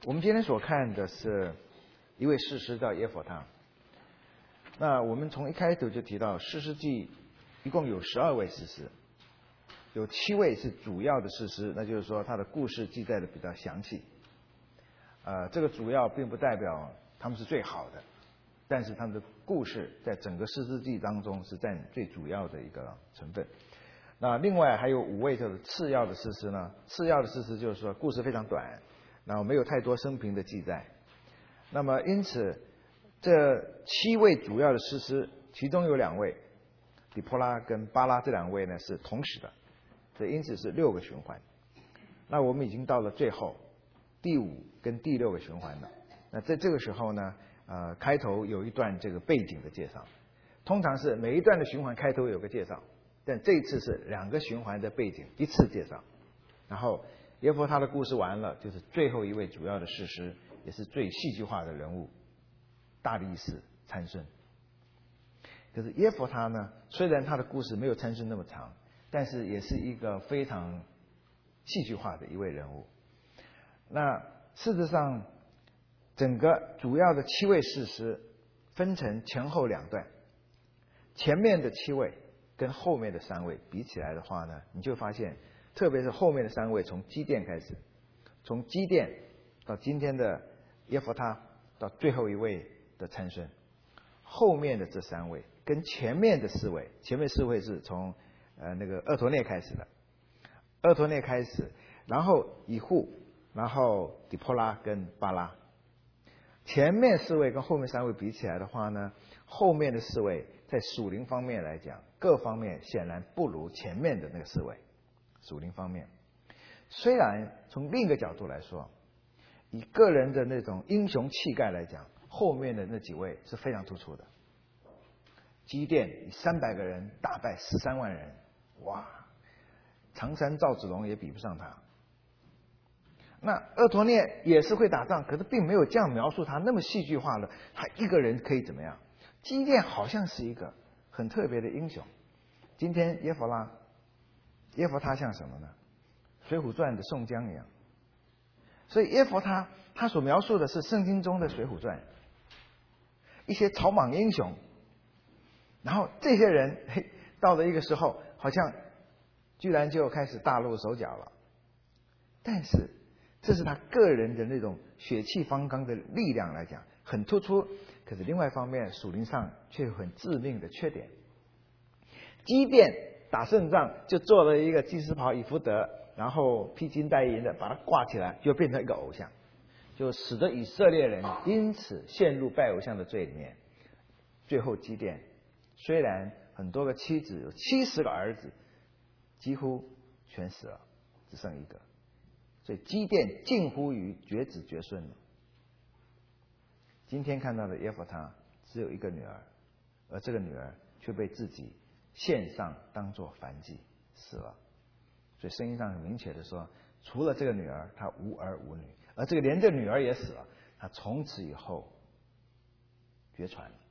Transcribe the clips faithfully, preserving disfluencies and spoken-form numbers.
我们今天所看的是一位士师叫耶弗他。那我们从一开头就提到，士师记一共有十二位士师，有七位是主要的士师，那就是说他的故事记载的比较详细。呃，这个主要并不代表他们是最好的，但是他们的故事在整个士师记当中是占最主要的一个成分。那另外还有五位就是次要的士师呢，次要的士师就是说故事非常短，然后没有太多生平的记载。那么因此这七位主要的士师，其中有两位底波拉跟巴拉这两位呢是同时的，这因此是六个循环。那我们已经到了最后第五跟第六个循环了。那在这个时候呢，呃，开头有一段这个背景的介绍，通常是每一段的循环开头有个介绍，但这一次是两个循环的背景一次介绍，然后耶弗他的故事完了，就是最后一位主要的士师，也是最戏剧化的人物大力士参孙。可是耶弗他呢，虽然他的故事没有参孙那么长，但是也是一个非常戏剧化的一位人物。那事实上整个主要的七位士师分成前后两段，前面的七位跟后面的三位比起来的话呢，你就发现特别是后面的三位，从基甸开始，从基甸到今天的耶弗他，到最后一位的参孙，后面的这三位跟前面的四位，前面四位是从呃那个俄陀聶开始的，俄陀聶开始，然后以户，然后底波拉跟巴拉。前面四位跟后面三位比起来的话呢，后面的四位在属灵方面来讲，各方面显然不如前面的那个四位。属灵方面，虽然从另一个角度来说，以个人的那种英雄气概来讲，后面的那几位是非常突出的。基甸以三百个人打败十三万人，哇，常山赵子龙也比不上他。那俄陀聶也是会打仗，可是并没有这样描述他那么戏剧化了。他一个人可以怎么样？基甸好像是一个很特别的英雄。今天耶弗拉。耶弗他像什么呢？水浒传的宋江一样。所以耶弗他他所描述的是圣经中的水浒传，一些草莽英雄，然后这些人嘿到了一个时候好像居然就开始大露手脚了，但是这是他个人的那种血气方刚的力量来讲很突出，可是另外一方面属灵上却有很致命的缺点。基甸打胜仗就做了一个祭司袍以弗得，然后披金戴银的把它挂起来，就变成一个偶像，就使得以色列人因此陷入拜偶像的罪里面。最后基甸虽然很多个妻子，有七十个儿子，几乎全死了，只剩一个，所以基甸近乎于绝子绝孙了。今天看到的耶弗他只有一个女儿，而这个女儿却被自己献上当作燔祭死了。所以圣经上很明确的说，除了这个女儿，他无儿无女，而这个连这个女儿也死了，他从此以后绝传了。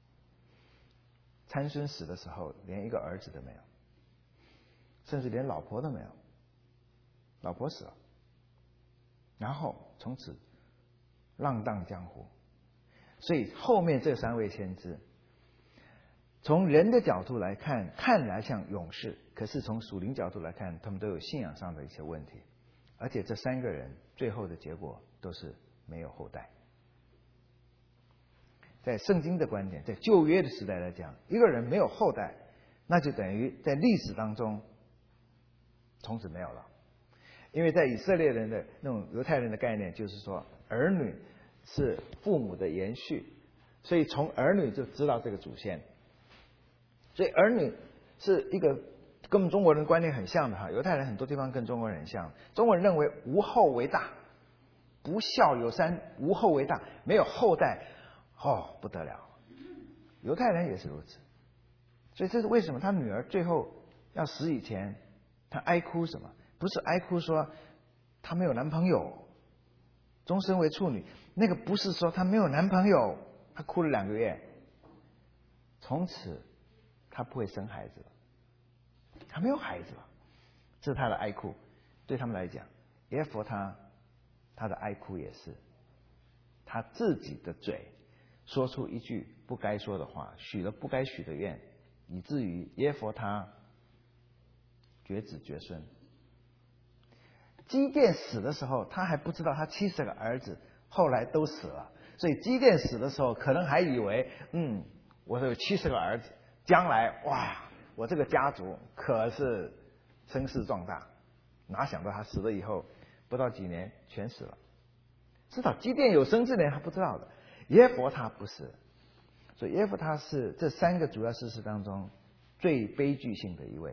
参孙死的时候连一个儿子都没有，甚至连老婆都没有，老婆死了，然后从此浪荡江湖。所以后面这三位先知从人的角度来看，看来像勇士，可是从属灵角度来看，他们都有信仰上的一些问题，而且这三个人最后的结果都是没有后代。在圣经的观点，在旧约的时代来讲，一个人没有后代，那就等于在历史当中从此没有了。因为在以色列人的那种犹太人的概念，就是说儿女是父母的延续，所以从儿女就知道这个祖先。所以儿女是一个跟我们中国人的观念很像的哈，犹太人很多地方跟中国人很像。中国人认为无后为大，不孝有三，无后为大，没有后代，哦不得了。犹太人也是如此，所以这是为什么他女儿最后要死以前，他哀哭什么？不是哀哭说他没有男朋友，终身为处女，那个不是说他没有男朋友，他哭了两个月，从此他不会生孩子了，他没有孩子了，这是他的哀哭。对他们来讲，耶弗他他的哀哭也是，他自己的嘴说出一句不该说的话，许了不该许的愿，以至于耶弗他绝子绝孙。基甸死的时候，他还不知道他七十个儿子后来都死了，所以基甸死的时候，可能还以为，嗯，我有七十个儿子，将来哇，我这个家族可是声势壮大。哪想到他死了以后，不到几年全死了。知道基甸有生之年还不知道的，耶弗他不是，所以耶弗他是这三个主要事实当中最悲剧性的一位。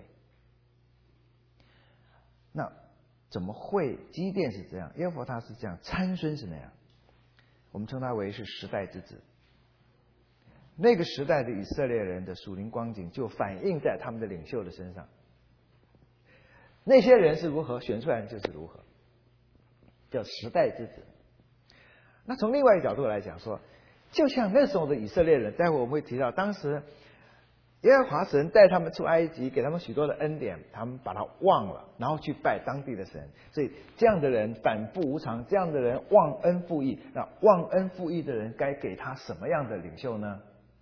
那怎么会基甸是这样，耶弗他是这样，参孙是那样？我们称他为是时代之子。那个时代的以色列人的属灵光景就反映在他们的领袖的身上。那些人是如何选出来的就是如何，叫时代之子。那从另外一个角度来讲说，就像那时候的以色列人，待会我们会提到，当时耶和华神带他们出埃及，给他们许多的恩典，他们把它忘了，然后去拜当地的神。所以这样的人反复无常，这样的人忘恩负义。那忘恩负义的人该给他什么样的领袖呢？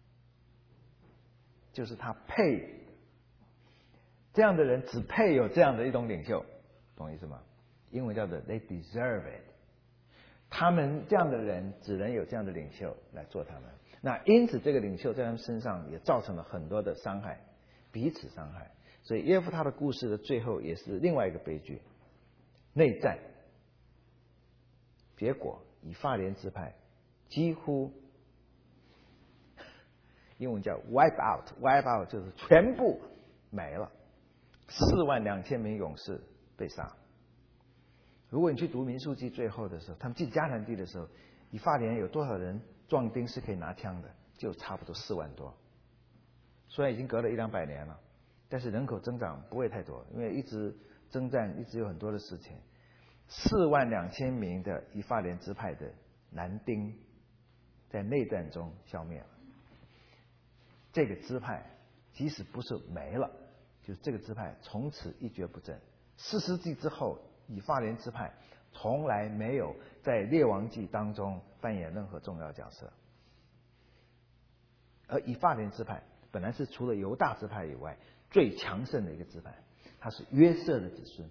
就是他配，这样的人只配有这样的一种领袖，懂意思吗？英文叫做 they deserve it。他们这样的人只能有这样的领袖来做他们。那因此这个领袖在他们身上也造成了很多的伤害，彼此伤害。所以耶弗他的故事的最后也是另外一个悲剧，内战。结果以法莲支派几乎英文叫 wipe out， wipe out 就是全部没了，四万两千名勇士被杀。如果你去读民数记最后的时候，他们进迦南地的时候，以法莲有多少人壮丁是可以拿枪的？就差不多四万多。虽然已经隔了一两百年了，但是人口增长不会太多，因为一直征战，一直有很多的事情。四万两千名的以法莲支派的男丁在内战中消灭了。这个支派即使不是没了，就是这个支派从此一蹶不振。四世纪之后，以法莲支派从来没有在列王记当中扮演任何重要角色。而以法莲支派本来是除了犹大支派以外最强盛的一个支派，它是约瑟的子孙。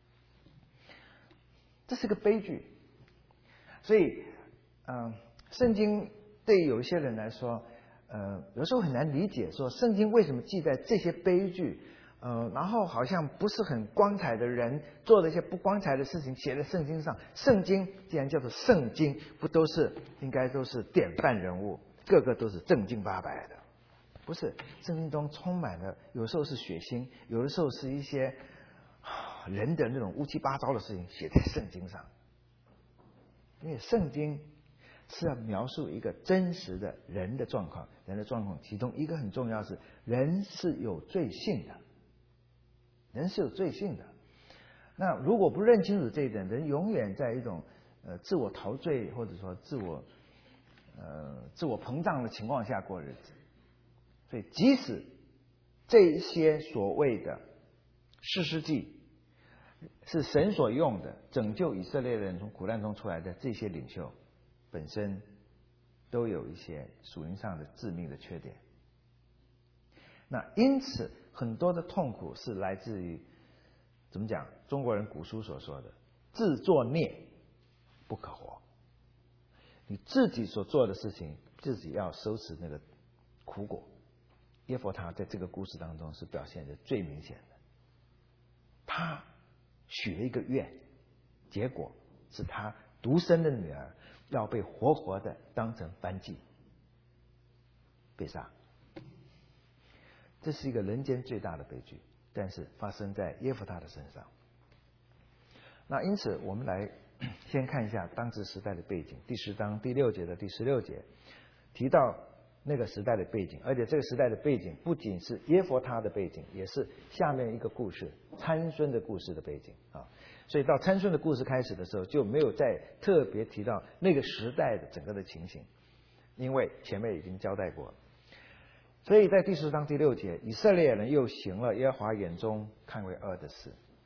这是个悲剧。所以嗯，圣经对有一些人来说呃，有时候很难理解，说圣经为什么记载这些悲剧，呃，然后好像不是很光彩的人做了一些不光彩的事情写在圣经上。圣经既然叫做圣经，不都是应该都是典范人物，个个都是正经八百的？不是，圣经中充满了，有时候是血腥，有的时候是一些人的那种乌七八糟的事情写在圣经上。因为圣经是要描述一个真实的人的状况，人的状况其中一个很重要是人是有罪性的，人是有罪性的。那如果不认清楚这一点，人永远在一种呃自我陶醉或者说自我呃自我膨胀的情况下过日子。所以即使这一些所谓的士师记是神所用的拯救以色列人从苦难中出来的这些领袖，本身都有一些属灵上的致命的缺点。那因此很多的痛苦是来自于怎么讲，中国人古书所说的自作孽不可活。你自己所做的事情自己要收拾那个苦果。耶弗他在这个故事当中是表现的最明显的。他许了一个愿，结果是他独生的女儿要被活活的当成燔祭被杀。这是一个人间最大的悲剧，但是发生在耶弗他的身上。那因此我们来先看一下当时时代的背景。第十章第六节的第十六节提到那个时代的背景，而且这个时代的背景不仅是耶弗他的背景，也是下面一个故事参孙的故事的背景啊。所以到参孙的故事开始的时候，就没有再特别提到那个时代的整个的情形，因为前面已经交代过了。所以在第十章第六节，以色列人又行了耶和华眼中看为恶的事。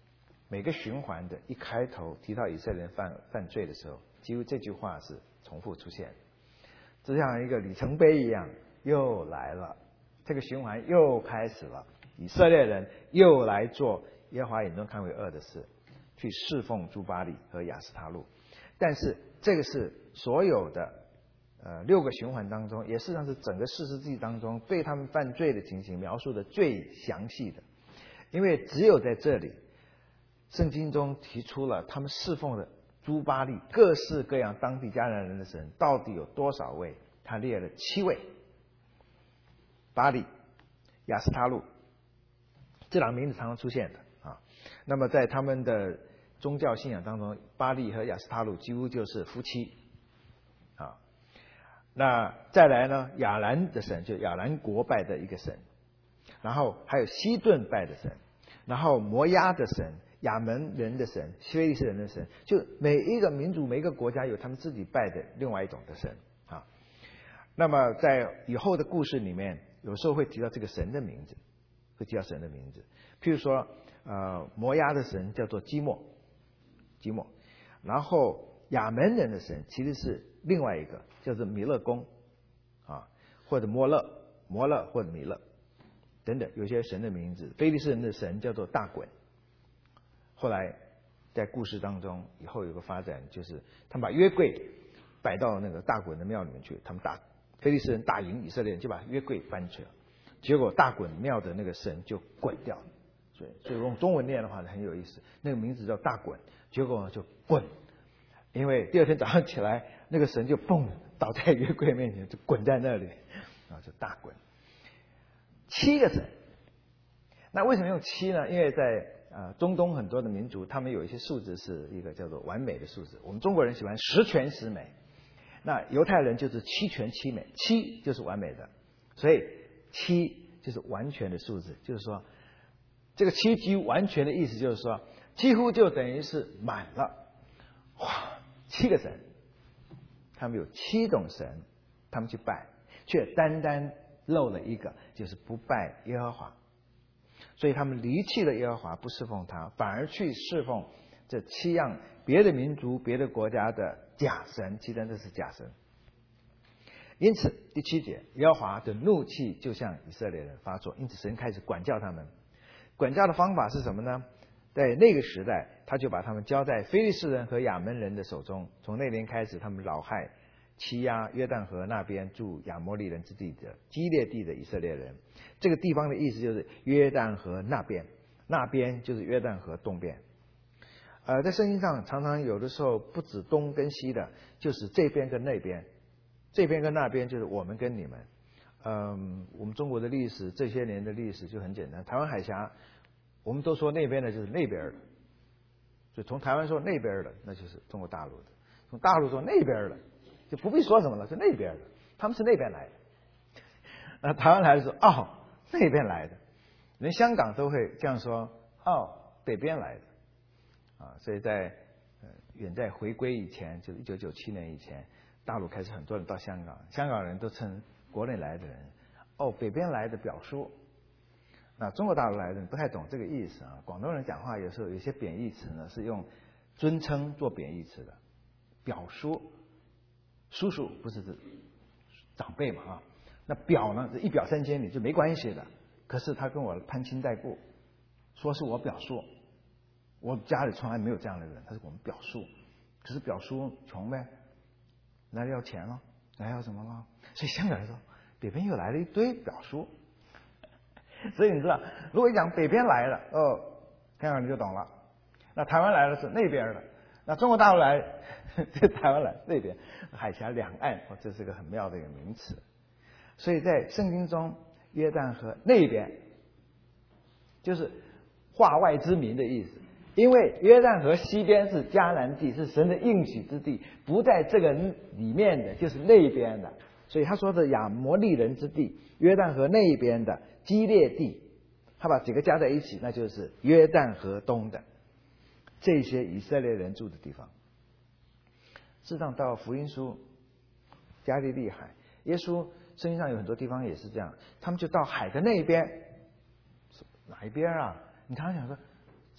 每个循环的一开头提到以色列人犯犯罪的时候，几乎这句话是重复出现的，就像一个里程碑一样，又来了，这个循环又开始了，以色列人又来做耶和华眼中看为恶的事，去侍奉朱巴利和亚斯他路。但是这个是所有的呃六个循环当中，也事实上是整个士师记当中对他们犯罪的情形描述的最详细的，因为只有在这里圣经中提出了他们侍奉的诸巴力各式各样当地迦南人的神到底有多少位，他列了七位，巴力、亚斯他路这两个名字常常出现的啊。那么在他们的宗教信仰当中，巴力和亚斯他路几乎就是夫妻啊。那再来呢，亚兰的神就亚兰国拜的一个神，然后还有西顿拜的神，然后摩押的神、亚门人的神、非利士人的神，就每一个民族每一个国家有他们自己拜的另外一种的神啊。那么在以后的故事里面，有时候会提到这个神的名字，会提到神的名字，譬如说呃摩押的神叫做基莫，基莫，然后亚门人的神其实是另外一个叫做弥勒公啊，或者摩勒摩勒或者弥勒等等，有些神的名字。非利士人的神叫做大衮，后来在故事当中以后有个发展，就是他们把约柜摆到那个大衮的庙里面去，他们打非利士人打赢以色列人，就把约柜搬去了，结果大衮庙的那个神就滚掉了，所以所以用中文念的话很有意思，那个名字叫大衮，结果就滚，因为第二天早上起来，那个神就蹦倒在约柜面前，就滚在那里，然后就大滚。七个神，那为什么用七呢？因为在呃中东很多的民族，他们有一些数字是一个叫做完美的数字，我们中国人喜欢十全十美，那犹太人就是七全七美，七就是完美的，所以七就是完全的数字，就是说这个七几乎完全的意思就是说，几乎就等于是满了。哇，七个神，他们有七种神，他们去拜，却单单漏了一个，就是不拜耶和华。所以他们离弃了耶和华，不侍奉他，反而去侍奉这七样别的民族、别的国家的假神，其实这是假神。因此第七节，耶和华的怒气就向以色列人发作，因此神开始管教他们。管教的方法是什么呢？在那个时代，他就把他们交在非利士人和亚门人的手中。从那年开始，他们扰害、欺压约旦河那边住亚摩利人之地的基列地的以色列人。这个地方的意思就是约旦河那边，那边就是约旦河东边。呃，在圣经上常常有的时候不止东跟西的，就是这边跟那边，这边跟那边就是我们跟你们。嗯，我们中国的历史这些年的历史就很简单，台湾海峡。我们都说那边的就是那边的，所以从台湾说那边的，那就是中国大陆的；从大陆说那边的，就不必说什么了，是那边的，他们是那边来的。那台湾来的说哦，那边来的，连香港都会这样说哦，北边来的啊。所以在呃远在回归以前，就是一九九七年以前，大陆开始很多人到香港，香港人都称国内来的人哦，北边来的表叔。那中国大陆来的人不太懂这个意思啊，广东人讲话有时候有些贬义词呢是用尊称做贬义词的，表叔、叔叔不是指长辈嘛啊，那表呢一表三千里就没关系的，可是他跟我攀亲带故，说是我表叔，我家里从来没有这样的人，他是我们表叔，可是表叔穷呗，哪里要钱了，哪里要什么了，所以香港人说北边又来了一堆表叔。所以你知道，如果一讲北边来了，哦，香港你就懂了。那台湾来的是那边的，那中国大陆来，这台湾来那边，海峡两岸，哦，这是个很妙的一个名词。所以在圣经中，约旦河那边就是化外之民的意思，因为约旦河西边是迦南地，是神的应许之地，不在这个里面的就是那边的。所以他说的亚摩利人之地，约旦河那边的基列地，他把几个加在一起，那就是约旦河东的这些以色列人住的地方。事实上到福音书加利利海，耶稣圣经上有很多地方也是这样，他们就到海的那边，哪一边啊？你常常想说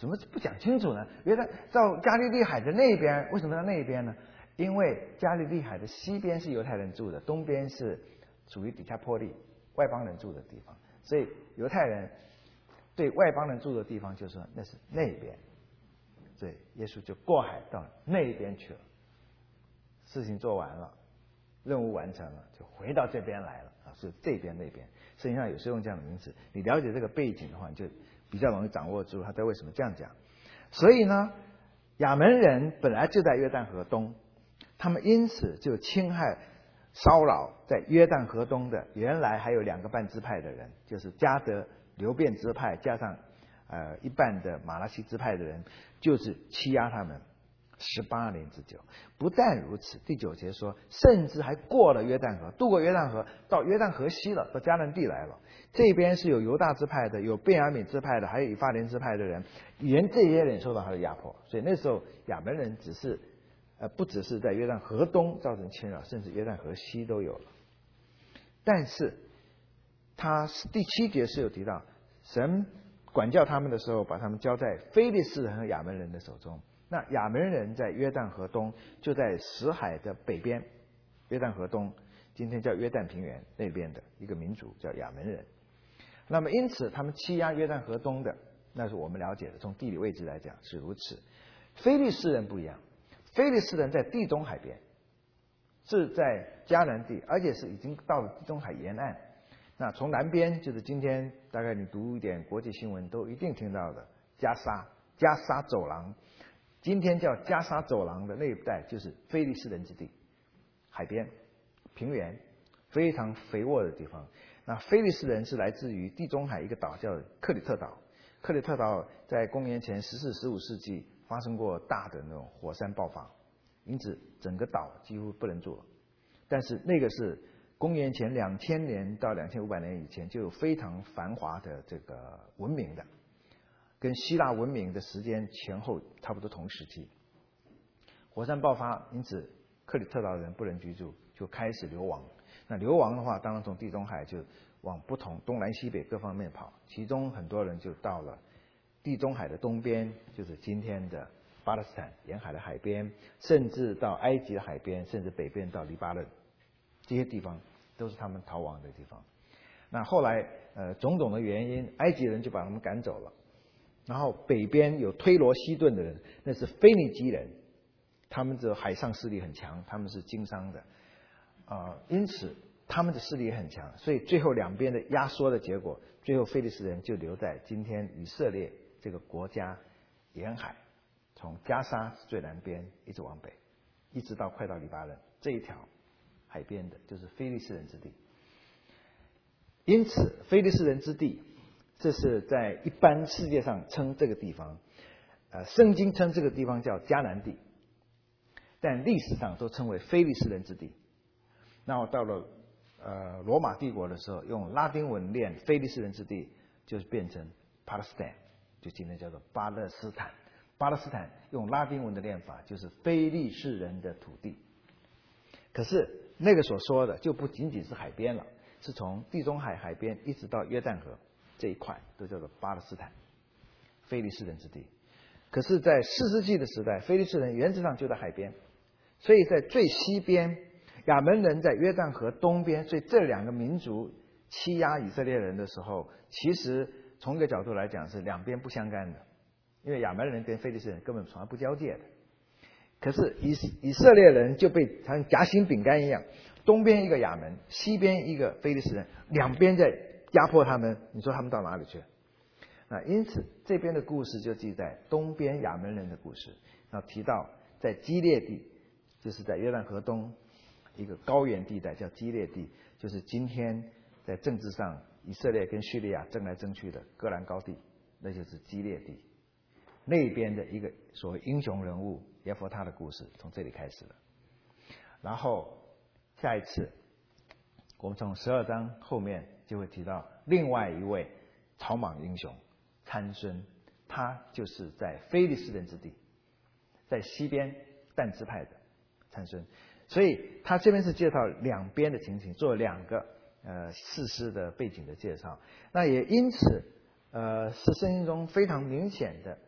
怎么不讲清楚呢？约旦到加利利海的那边，为什么在那边呢？因为加利利海的西边是犹太人住的，东边是属于底加波利外邦人住的地方，所以犹太人对外邦人住的地方就说那是那边，所以耶稣就过海到那边去了。事情做完了，任务完成了，就回到这边来了啊，所以这边那边，圣经上有时候用这样的名词，你了解这个背景的话，你就比较容易掌握住他在为什么这样讲。所以呢，亚门人本来就在约旦河东，他们因此就侵害骚扰在约旦河东的原来还有两个半支派的人，就是迦得流便支派加上呃一半的马拉西支派的人，就是欺压他们十八年之久。不但如此，第九节说，甚至还过了约旦河，渡过约旦河，到约旦河西了，到迦南地来了。这边是有犹大支派的，有便雅悯支派的，还有以法莲支派的人，连这些人受到他的压迫。所以那时候亚门人只是呃不只是在约旦河东造成侵扰，甚至约旦河西都有了。但是他第七节是有提到，神管教他们的时候，把他们交在非利士人和亚门人的手中。那亚门人在约旦河东，就在死海的北边，约旦河东，今天叫约旦平原那边的一个民族叫亚门人。那么因此他们欺压约旦河东的，那是我们了解的，从地理位置来讲是如此。非利士人不一样，非利士人在地中海边，是在迦南地，而且是已经到了地中海沿岸。那从南边就是今天大概你读一点国际新闻都一定听到的加沙，加沙走廊，今天叫加沙走廊的那一带就是非利士人之地，海边平原非常肥沃的地方。那非利士人是来自于地中海一个岛叫克里特岛，克里特岛在公元前十四、十五世纪发生过大的那种火山爆发，因此整个岛几乎不能住了。但是那个是公元前两千年到两千五百年以前就有非常繁华的这个文明的，跟希腊文明的时间前后差不多同时期。火山爆发，因此克里特岛的人不能居住，就开始流亡。那流亡的话，当然从地中海就往不同东南西北各方面跑，其中很多人就到了地中海的东边，就是今天的巴勒斯坦沿海的海边，甚至到埃及的海边，甚至北边到黎巴嫩，这些地方都是他们逃亡的地方。那后来呃种种的原因，埃及人就把他们赶走了。然后北边有推罗西顿的人，那是腓尼基人，他们的海上势力很强，他们是经商的啊、呃，因此他们的势力也很强，所以最后两边的压缩的结果，最后非利士人就留在今天以色列这个国家沿海，从加沙最南边一直往北，一直到快到黎巴嫩这一条海边的，就是非利士人之地。因此非利士人之地，这是在一般世界上称这个地方，呃，圣经称这个地方叫迦南地，但历史上都称为非利士人之地。然后到了呃罗马帝国的时候，用拉丁文念非利士人之地，就是变成 Palestine， 就今天叫做巴勒斯坦。巴勒斯坦用拉丁文的念法就是非利士人的土地。可是那个所说的就不仅仅是海边了，是从地中海海边一直到约旦河这一块都叫做巴勒斯坦，非利士人之地。可是在四世纪的时代，非利士人原则上就在海边，所以在最西边，亚门人在约旦河东边，所以这两个民族欺压以色列人的时候，其实从一个角度来讲是两边不相干的，因为亚门人跟非利士人根本从来不交界的。可是以以色列人就被像夹心饼干一样，东边一个亚门，西边一个非利士人，两边在压迫他们，你说他们到哪里去？那因此这边的故事就记载东边亚门人的故事。那提到在基列地，就是在约旦河东一个高原地带叫基列地，就是今天在政治上以色列跟叙利亚争来争去的戈兰高地，那就是基列地。那边的一个所谓英雄人物耶弗他的故事从这里开始了。然后下一次我们从十二章后面就会提到另外一位草莽英雄参孙，他就是在非利士人之地，在西边但支派的参孙。所以他这边是介绍两边的情形，做两个呃士师的背景的介绍。那也因此呃是圣经中非常明显的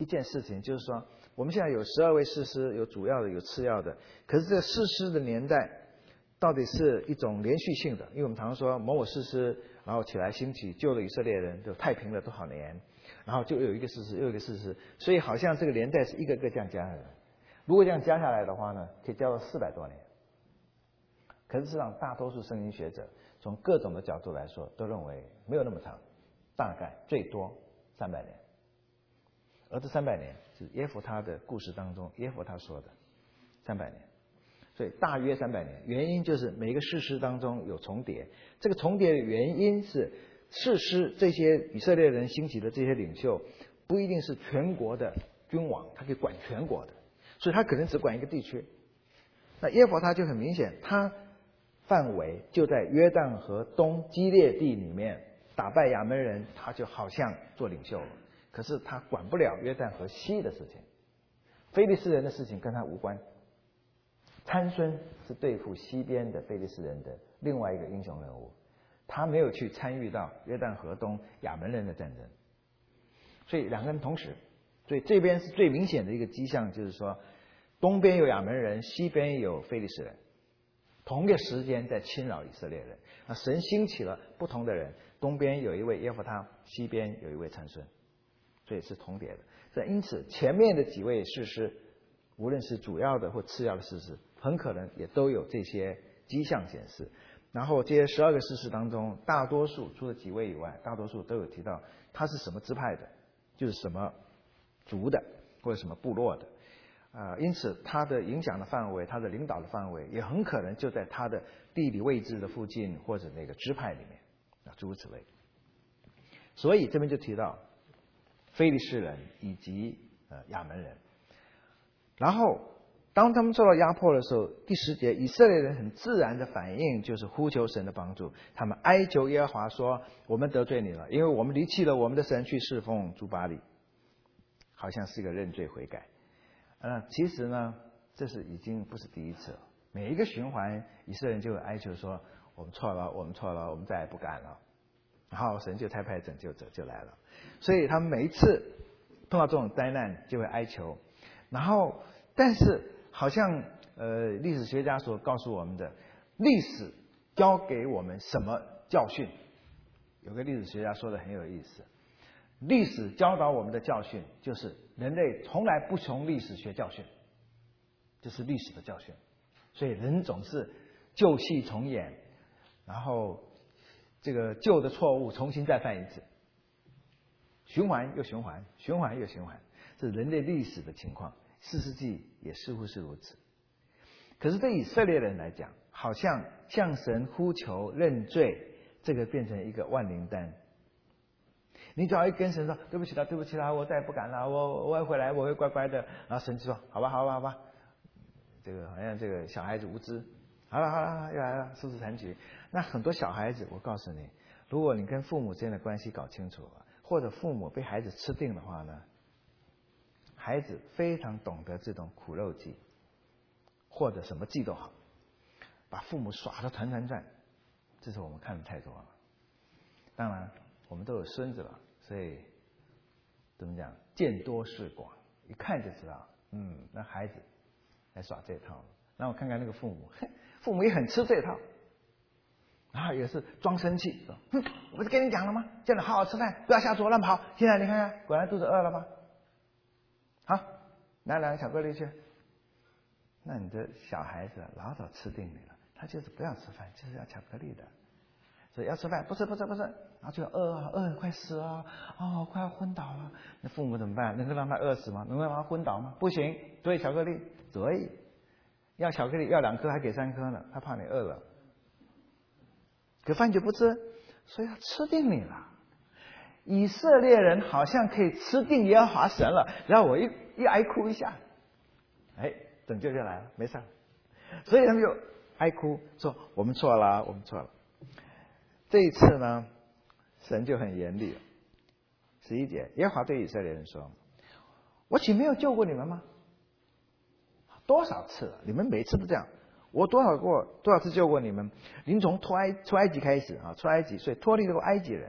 一件事情，就是说我们现在有十二位士师，有主要的，有次要的。可是这个士师的年代到底是一种连续性的，因为我们常说某某士师，然后起来兴起，救了以色列人，就太平了多少年，然后就有一个士师，又有一个士师，所以好像这个年代是一个个这样加下来的。如果这样加下来的话呢，可以加到四百多年。可是事实上，大多数圣经学者从各种的角度来说，都认为没有那么长，大概最多三百年。而这三百年是耶弗他的故事当中，耶弗他说的三百年，所以大约三百年。原因就是每个士师当中有重叠，这个重叠的原因是士师这些以色列人兴起的这些领袖，不一定是全国的君王，他可以管全国的，所以他可能只管一个地区。那耶弗他就很明显，他范围就在约旦河东基列地里面，打败亚扪人，他就好像做领袖了。可是他管不了约旦河西的事情，非利士人的事情跟他无关。参孙是对付西边的非利士人的另外一个英雄人物，他没有去参与到约旦河东亚扪人的战争，所以两个人同时，所以这边是最明显的一个迹象，就是说东边有亚扪人，西边有非利士人，同一个时间在侵扰以色列人。那神兴起了不同的人，东边有一位耶弗他，西边有一位参孙，所以是重叠的。所以因此前面的几位士师，无论是主要的或次要的士师，很可能也都有这些迹象显示。然后这些十二个士师当中，大多数除了几位以外，大多数都有提到他是什么支派的，就是什么族的或者什么部落的。啊、呃，因此他的影响的范围，他的领导的范围，也很可能就在他的地理位置的附近，或者那个支派里面啊，诸如此类。所以这边就提到非利士人以及呃亚扪人。然后当他们受到压迫的时候，第十节，以色列人很自然的反应就是呼求神的帮助，他们哀求耶和华说：我们得罪你了，因为我们离弃了我们的神，去侍奉诸巴力。好像是一个认罪悔改。呃，其实呢，这是已经不是第一次了。每一个循环，以色列人就会哀求说：我们错了，我们错了，我们再也不敢了。然后神就差派拯救者就来了。所以他们每一次碰到这种灾难，就会哀求。然后，但是好像呃，历史学家所告诉我们的，历史教给我们什么教训？有个历史学家说的很有意思。历史教导我们的教训，就是人类从来不从历史学教训，这是历史的教训。所以人总是旧戏重演，然后这个旧的错误重新再犯一次，循环又循环，循环又循环，这是人类历史的情况。四世纪也似乎是如此。可是对以色列人来讲，好像向神呼求认罪，这个变成一个万灵丹。你只要一跟神说对不起了，对不起了，我再也不敢了，我我会回来，我会乖乖的。然后神就说好吧，好吧，好吧。这个好像这个小孩子无知，好了好了，又来了，速速残局。那很多小孩子，我告诉你，如果你跟父母之间的关系搞清楚了，或者父母被孩子吃定的话呢，孩子非常懂得这种苦肉计，或者什么计都好，把父母耍得团团转，这是我们看的太多了。当然我们都有孙子了，所以怎么讲，见多识广，一看就知道，嗯，那孩子来耍这套了。那我看看那个父母，父母也很吃这套，然后也是装生气，说：“哼，我不是跟你讲了吗？叫你好好吃饭，不要瞎说乱跑。现在你看看，果然肚子饿了吧？好，拿两个巧克力去。”那你的小孩子老早吃定你了，他就是不要吃饭，就是要巧克力的。所以要吃饭，不吃不吃不吃，然后就饿啊饿，快死了，哦，快要昏倒了。那父母怎么办？能够让他饿死吗？能够让他昏倒吗？不行，所以巧克力，所以要巧克力要两颗还给三颗呢，他怕你饿了。可饭就不吃，所以他吃定你了。以色列人好像可以吃定耶和华神了，然后我一一哀哭一下，哎，拯救就来了，没事。所以他们就哀哭说：“我们错了，我们错了。”这一次呢，神就很严厉了。十一节，耶和华对以色列人说：“我岂没有救过你们吗？多少次了？你们每次都这样。我多少过多少次救过你们？您从出埃出埃及开始啊，出埃及，所以脱离了埃及人。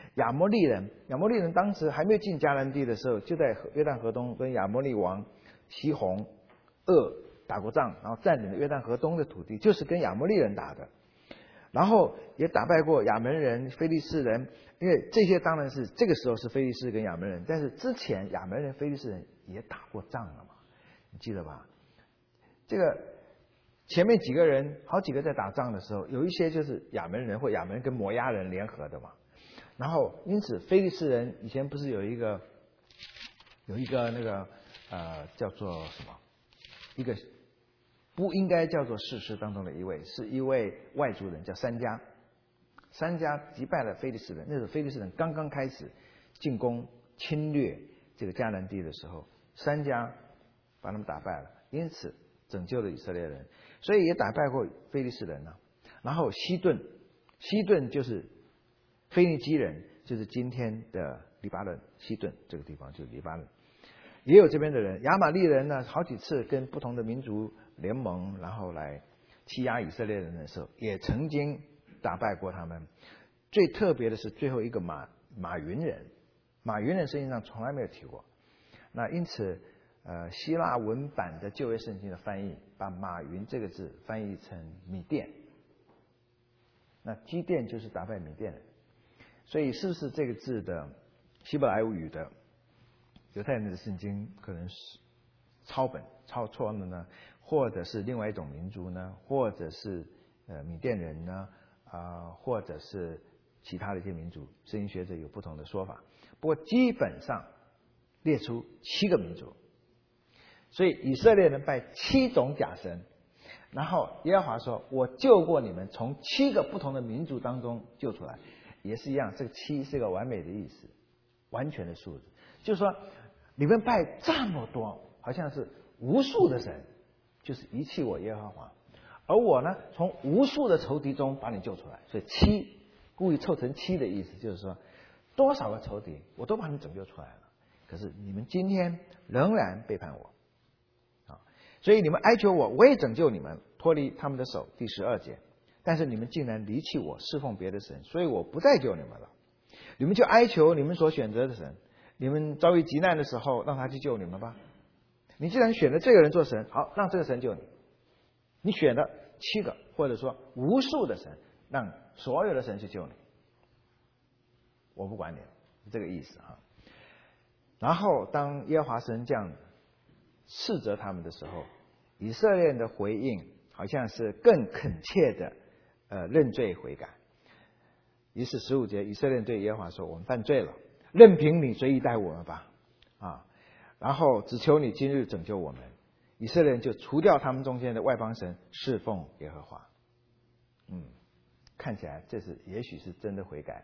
亚摩利人，亚摩利人当时还没有进迦南地的时候，就在约旦河东跟亚摩利王西宏、噩打过仗，然后占领了约旦河东的土地，就是跟亚摩利人打的。然后也打败过亚门人、非利士人，因为这些当然是这个时候是非利士跟亚门人，但是之前亚门人、非利士人也打过仗了嘛，你记得吧？这个前面几个人好几个在打仗的时候，有一些就是亚门人或亚门人跟摩押人联合的嘛。然后因此非利士人以前不是有一个有一个那个呃叫做什么一个。不应该叫做士师当中的一位，是一位外族人，叫三家。三家击败了非利士人，那时候非利士人刚刚开始进攻侵略这个迦南地的时候，三家把他们打败了，因此拯救了以色列人，所以也打败过非利士人了。然后西顿，西顿就是腓尼基人，就是今天的黎巴嫩，西顿这个地方就是黎巴嫩。也有这边的人，亚玛利人呢，好几次跟不同的民族联盟，然后来欺压以色列人的时候，也曾经打败过他们。最特别的是最后一个马马云人，马云人圣经上从来没有提过。那因此，呃，希腊文版的旧约圣经的翻译，把马云这个字翻译成米甸。那基甸就是打败米甸人，所以是不是这个字的希伯来语的犹太人的圣经可能是抄本抄错了呢？或者是另外一种民族呢？或者是呃米甸人呢？啊、呃，或者是其他的一些民族？圣经学者有不同的说法。不过基本上列出七个民族，所以以色列人拜七种假神，然后耶和华说：“我救过你们，从七个不同的民族当中救出来。”也是一样，这个七是一个完美的意思，完全的数字，就是说。你们拜这么多，好像是无数的神，就是遗弃我耶和华，而我呢，从无数的仇敌中把你救出来。所以七故意凑成七的意思，就是说多少个仇敌我都把你拯救出来了。可是你们今天仍然背叛我，啊，所以你们哀求我，我也拯救你们，脱离他们的手。第十二节，但是你们竟然离弃我，侍奉别的神，所以我不再救你们了。你们就哀求你们所选择的神。你们遭遇急难的时候，让他去救你们吧。你既然选了这个人做神，好，让这个神救你。你选了七个，或者说无数的神，让所有的神去救你。我不管你，是这个意思哈。然后当耶和华神这样斥责他们的时候，以色列人的回应好像是更恳切的呃认罪悔改。于是十五节，以色列人对耶和华说：“我们犯罪了。任凭你随意待我们吧，啊！然后只求你今日拯救我们。”以色列人就除掉他们中间的外邦神，侍奉耶和华。嗯，看起来这是也许是真的悔改，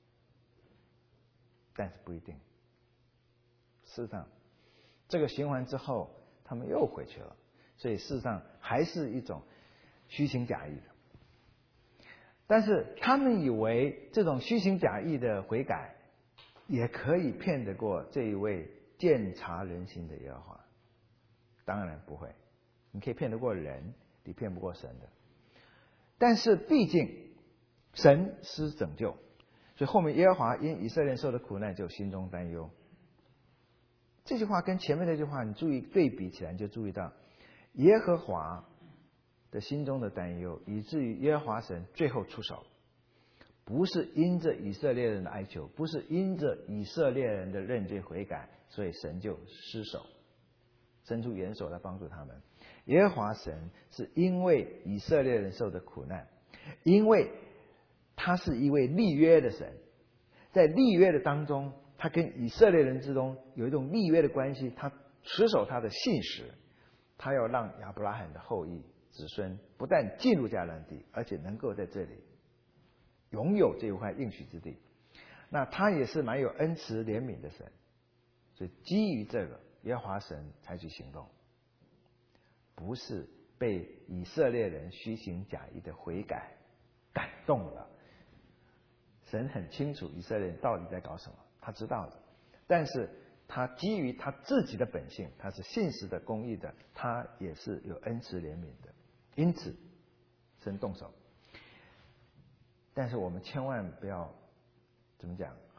但是不一定。事实上，这个循环之后，他们又回去了，所以事实上还是一种虚情假意的。但是他们以为这种虚情假意的悔改也可以骗得过这一位鉴察人心的耶和华。当然不会，你可以骗得过人，你骗不过神的。但是毕竟神施拯救，所以后面耶和华因以色列人受的苦难就心中担忧。这句话跟前面那句话你注意对比起来，你就注意到耶和华的心中的担忧，以至于耶和华神最后出手，不是因着以色列人的哀求，不是因着以色列人的认罪悔改，所以神就失手，伸出援手来帮助他们。耶和华神是因为以色列人受的苦难，因为他是一位立约的神，在立约的当中，他跟以色列人之中有一种立约的关系，他持守他的信实，他要让亚伯拉罕的后裔子孙不但进入迦南地，而且能够在这里拥有这一块应许之地。那他也是蛮有恩慈怜悯的神，所以基于这个，耶和华神采取行动，不是被以色列人虚情假意的悔改感动了。神很清楚以色列人到底在搞什么，他知道的，但是他基于他自己的本性，他是信实的公义的，他也是有恩慈怜悯的，因此神动手。但是我们千万不要怎么讲，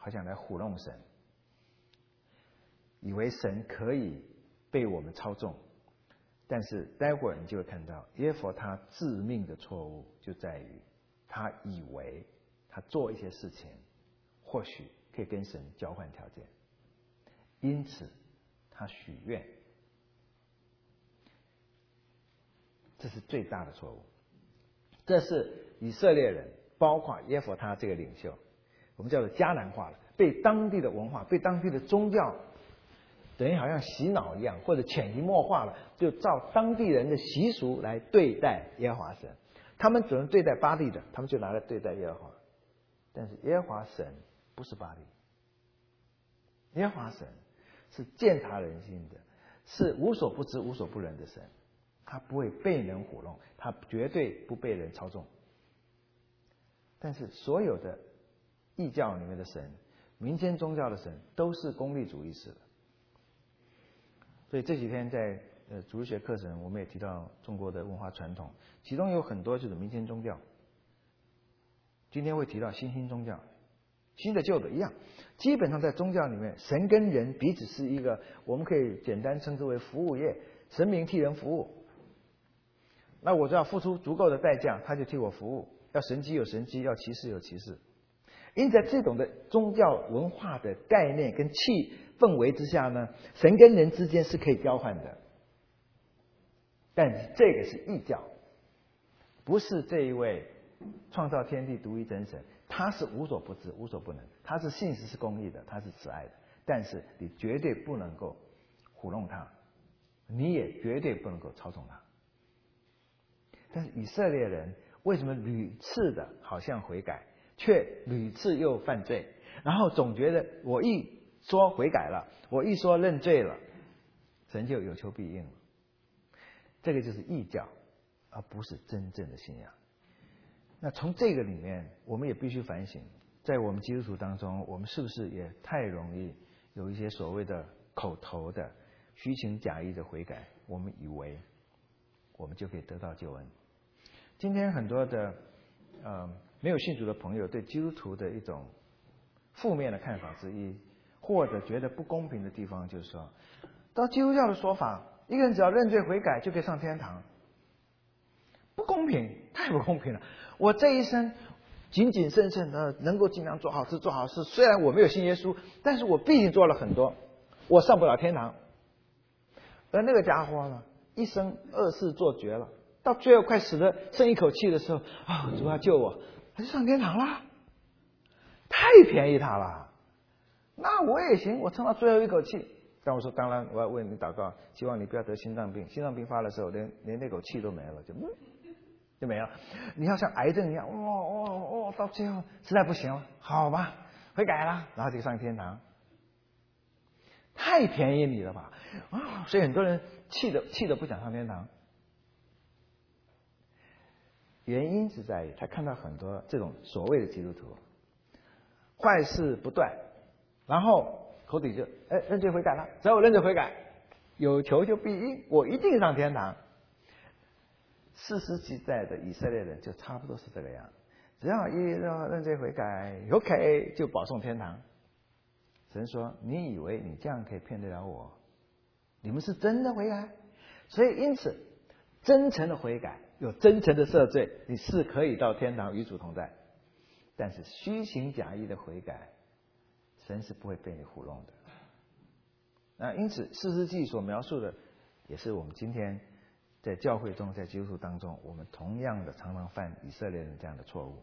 好像来糊弄神，以为神可以被我们操纵。但是待会儿你就会看到，耶弗他致命的错误就在于，他以为他做一些事情，或许可以跟神交换条件，因此他许愿，这是最大的错误。这是以色列人，包括耶弗他这个领袖，我们叫做迦南化了，被当地的文化、被当地的宗教，等于好像洗脑一样，或者潜移默化了，就照当地人的习俗来对待耶和华神。他们只能对待巴力的，他们就拿来对待耶和华。但是耶和华神不是巴力，耶和华神是鉴察人心的，是无所不知、无所不能的神。他不会被人唬弄，他绝对不被人操纵。但是所有的异教里面的神、民间宗教的神都是功利主义式的。所以这几天在呃主日学课程，我们也提到中国的文化传统，其中有很多就是民间宗教。今天会提到新兴宗教，新的旧的一样，基本上在宗教里面，神跟人彼此是一个，我们可以简单称之为服务业，神明替人服务。那我就要付出足够的代价，他就替我服务。要神迹有神迹，要骑士有骑士。因此，在这种的宗教文化的概念跟气氛围之下呢，神跟人之间是可以交换的。但这个是异教，不是这一位创造天地独一真神，他是无所不知、无所不能，他是信实是公义的，他是慈爱的。但是你绝对不能够糊弄他，你也绝对不能够操纵他。但是以色列人为什么屡次的好像悔改，却屡次又犯罪？然后总觉得我一说悔改了，我一说认罪了，神就有求必应了。这个就是异教，而不是真正的信仰。那从这个里面，我们也必须反省，在我们基督徒当中，我们是不是也太容易有一些所谓的口头的虚情假意的悔改？我们以为我们就可以得到救恩。今天很多的呃没有信主的朋友对基督徒的一种负面的看法之一，或者觉得不公平的地方，就是说，到基督教的说法，一个人只要认罪悔改就可以上天堂，不公平，太不公平了。我这一生谨谨慎慎的，能够尽量做好事做好事，虽然我没有信耶稣，但是我毕竟做了很多，我上不了天堂。而那个家伙呢，一生恶事做绝了，到最后快死的剩一口气的时候，啊、哦，主啊救我，他就上天堂了，太便宜他了。那我也行，我撑到最后一口气。但我说，当然我要为你祷告，希望你不要得心脏病。心脏病发的时候，连连那口气都没了，就就没了。你要像癌症一样，哦哦哦，到最后实在不行了，好吧，悔改了，然后就上天堂。太便宜你了吧？啊，所以很多人气的气的不想上天堂。原因是在于他看到很多这种所谓的基督徒，坏事不断，然后口底就哎认罪悔改了，只要我认罪悔改，有求就必应，我一定上天堂。四世纪代的以色列人就差不多是这个样，只要一认罪悔改 ，OK 就保送天堂。神说：“你以为你这样可以骗得了我？你们是真的悔改，所以因此真诚的悔改有真诚的赦罪，你是可以到天堂与主同在。但是虚情假意的悔改，神是不会被你糊弄的。那因此四世纪所描述的，也是我们今天在教会中，在基督徒当中，我们同样的常常犯以色列人这样的错误。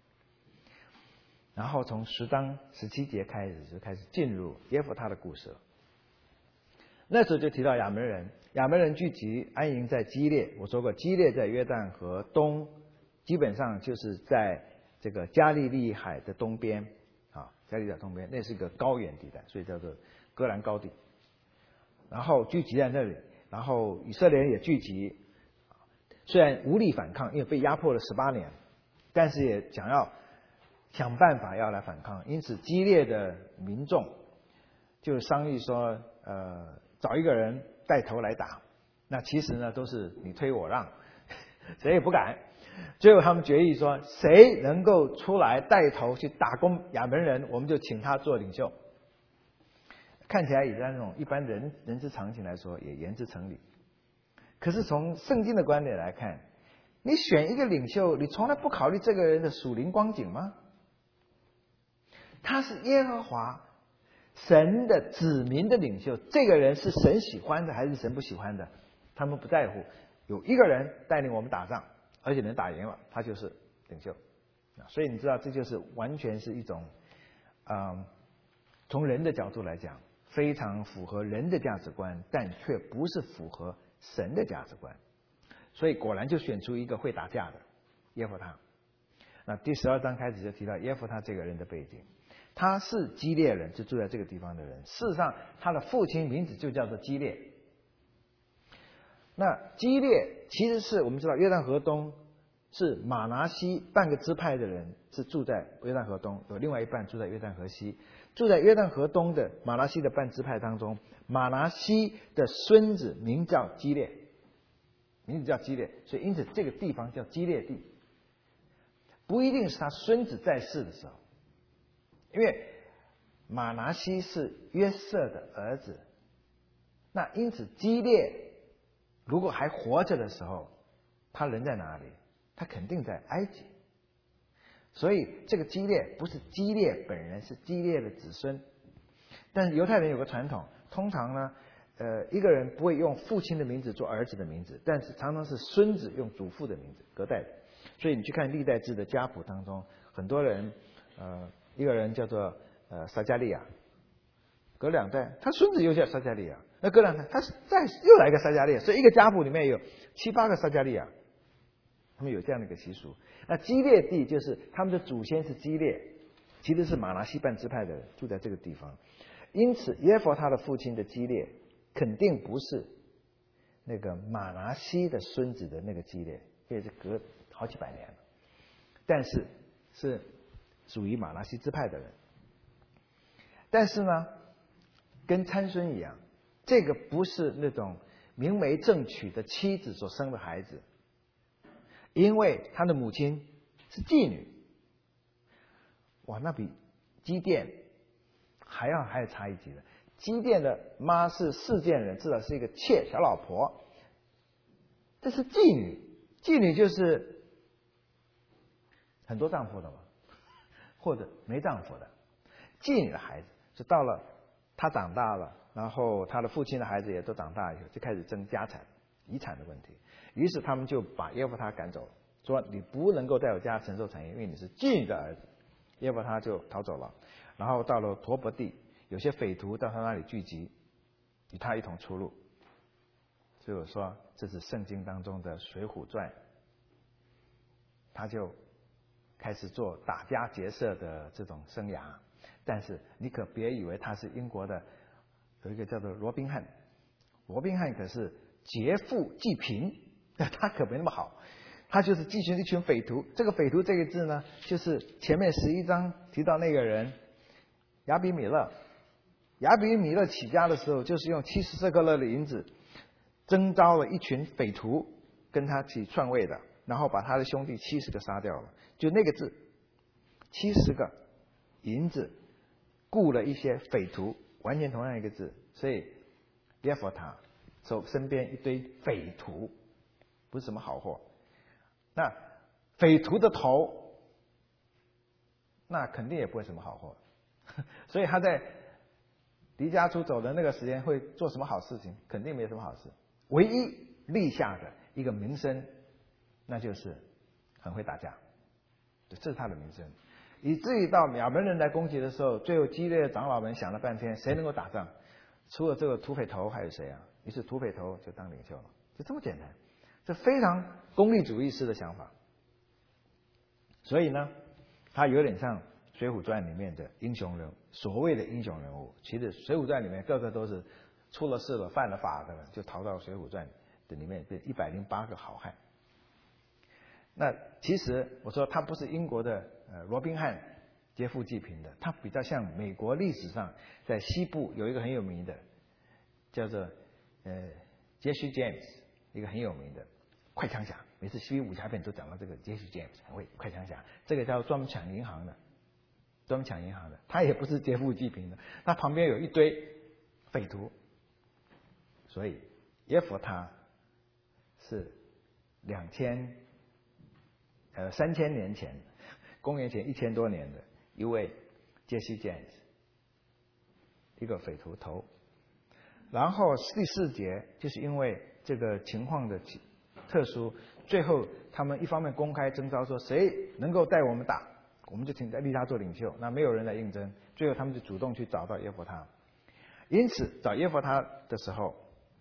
然后从十章十七节开始，就开始进入耶弗他的故事了。那时候就提到亚扪人，亚扪人聚集安营在基列。我说过，基列在约旦河东，基本上就是在这个加利利海的东边啊，加利利海东边，那是一个高原地带，所以叫做戈兰高地。然后聚集在那里，然后以色列人也聚集，虽然无力反抗，因为被压迫了十八年，但是也想要想办法要来反抗。因此激烈的民众就商议说，呃，找一个人带头来打。那其实呢，都是你推我让，谁也不敢。 最后他们决议说，谁能够出来带头去打攻亚门人，我们就请他做领袖。看起来以那种一般人人之常情来说，也言之成理。可是从圣经的观点来看，你选一个领袖，你从来不考虑这个人的属灵光景吗？他是耶和华神的子民的领袖，这个人是神喜欢的还是神不喜欢的，他们不在乎。有一个人带领我们打仗，而且能打赢了，他就是领袖。所以你知道，这就是完全是一种，嗯，从人的角度来讲，非常符合人的价值观，但却不是符合神的价值观。所以果然就选出一个会打架的耶弗他。那第十二章开始就提到耶弗他这个人的背景，他是基列人，就住在这个地方的人。事实上，他的父亲名字就叫做基列。那基列其实是我们知道约旦河东是马拿西半个支派的人是住在约旦河东，有另外一半住在约旦河西。住在约旦河东的马拿西的半支派当中，马拿西的孙子名叫基列，名字叫基列，所以因此这个地方叫基列地。不一定是他孙子在世的时候，因为马拿西是约瑟的儿子，那因此基列如果还活着的时候，他人在哪里？他肯定在埃及。所以这个基列不是基列本人，是基列的子孙。但是犹太人有个传统，通常呢，呃，一个人不会用父亲的名字做儿子的名字，但是常常是孙子用祖父的名字，隔代的。所以你去看历代志的家谱当中，很多人，呃，一个人叫做呃撒迦利亚，隔两代他孙子又叫撒迦利亚，那隔两代他再又来一个撒迦利亚，所以一个家谱里面有七八个撒迦利亚，他们有这样的一个习俗。那基列地就是他们的祖先是基列，其实是马拿西半支派的人住在这个地方，因此耶弗他的父亲的基列肯定不是那个马拿西的孙子的那个基列，这是隔好几百年了，但是是属于马拿西支派的人。但是呢，跟参孙一样，这个不是那种明媒正娶的妻子所生的孩子，因为他的母亲是妓女。哇，那比基甸还要还要差一级的。基甸的妈是示剑人，至少是一个妾小老婆，这是妓女。妓女就是很多丈夫的嘛，或者没丈夫的。妓女的孩子就到了他长大了，然后他的父亲的孩子也都长大以后，就开始争家产遗产的问题。于是他们就把耶弗他赶走了，说你不能够在我家承受产业，因为你是妓女的儿子。耶弗他就逃走了，然后到了陀伯地，有些匪徒到他那里聚集，与他一同出入。所以我说这是圣经当中的《水浒传》，他就开始做打家劫舍的这种生涯。但是你可别以为他是英国的有一个叫做罗宾汉，罗宾汉可是劫富济贫，他可没那么好，他就是继续一群匪徒。这个匪徒这个字呢，就是前面十一章提到那个人亚比米勒。亚比米勒起家的时候，就是用七十舍客勒的银子征召了一群匪徒跟他起篡位的，然后把他的兄弟七十个杀掉了。就那个字，七十个银子雇了一些匪徒，完全同样一个字。所以耶弗他手身边一堆匪徒，不是什么好货。那匪徒的头，那肯定也不会什么好货。所以他在离家出走的那个时间会做什么好事情？肯定没什么好事。唯一立下的一个名声，那就是很会打架，这是他的名声。以至于到亚门人来攻击的时候，最后基列的长老们想了半天，谁能够打仗？除了这个土匪头还有谁啊？于是土匪头就当领袖了，就这么简单。这非常功利主义式的想法。所以呢，他有点像《水浒传》里面的英雄人物，所谓的英雄人物。其实《水浒传》里面个个都是出了事了、犯了法的，就逃到《水浒传》的里面，变一百零八个好汉。那其实我说他不是英国的呃罗宾汉劫富济贫的，他比较像美国历史上在西部有一个很有名的，叫做呃杰西·詹姆斯，一个很有名的， 快枪侠，每次西部武侠片都讲到这个 Jesse James 很会快枪侠，这个叫专门抢银行的，专门抢银行的，他也不是劫富济贫的，他旁边有一堆匪徒，所以耶弗他是两千呃三千年前，公元前一千多年的一位 Jesse James， 一个匪徒头。然后第四节就是因为这个情况的特殊，最后他们一方面公开征召说谁能够带我们打，我们就请立他做领袖。那没有人来应征，最后他们就主动去找到耶弗他。因此找耶弗他的时候，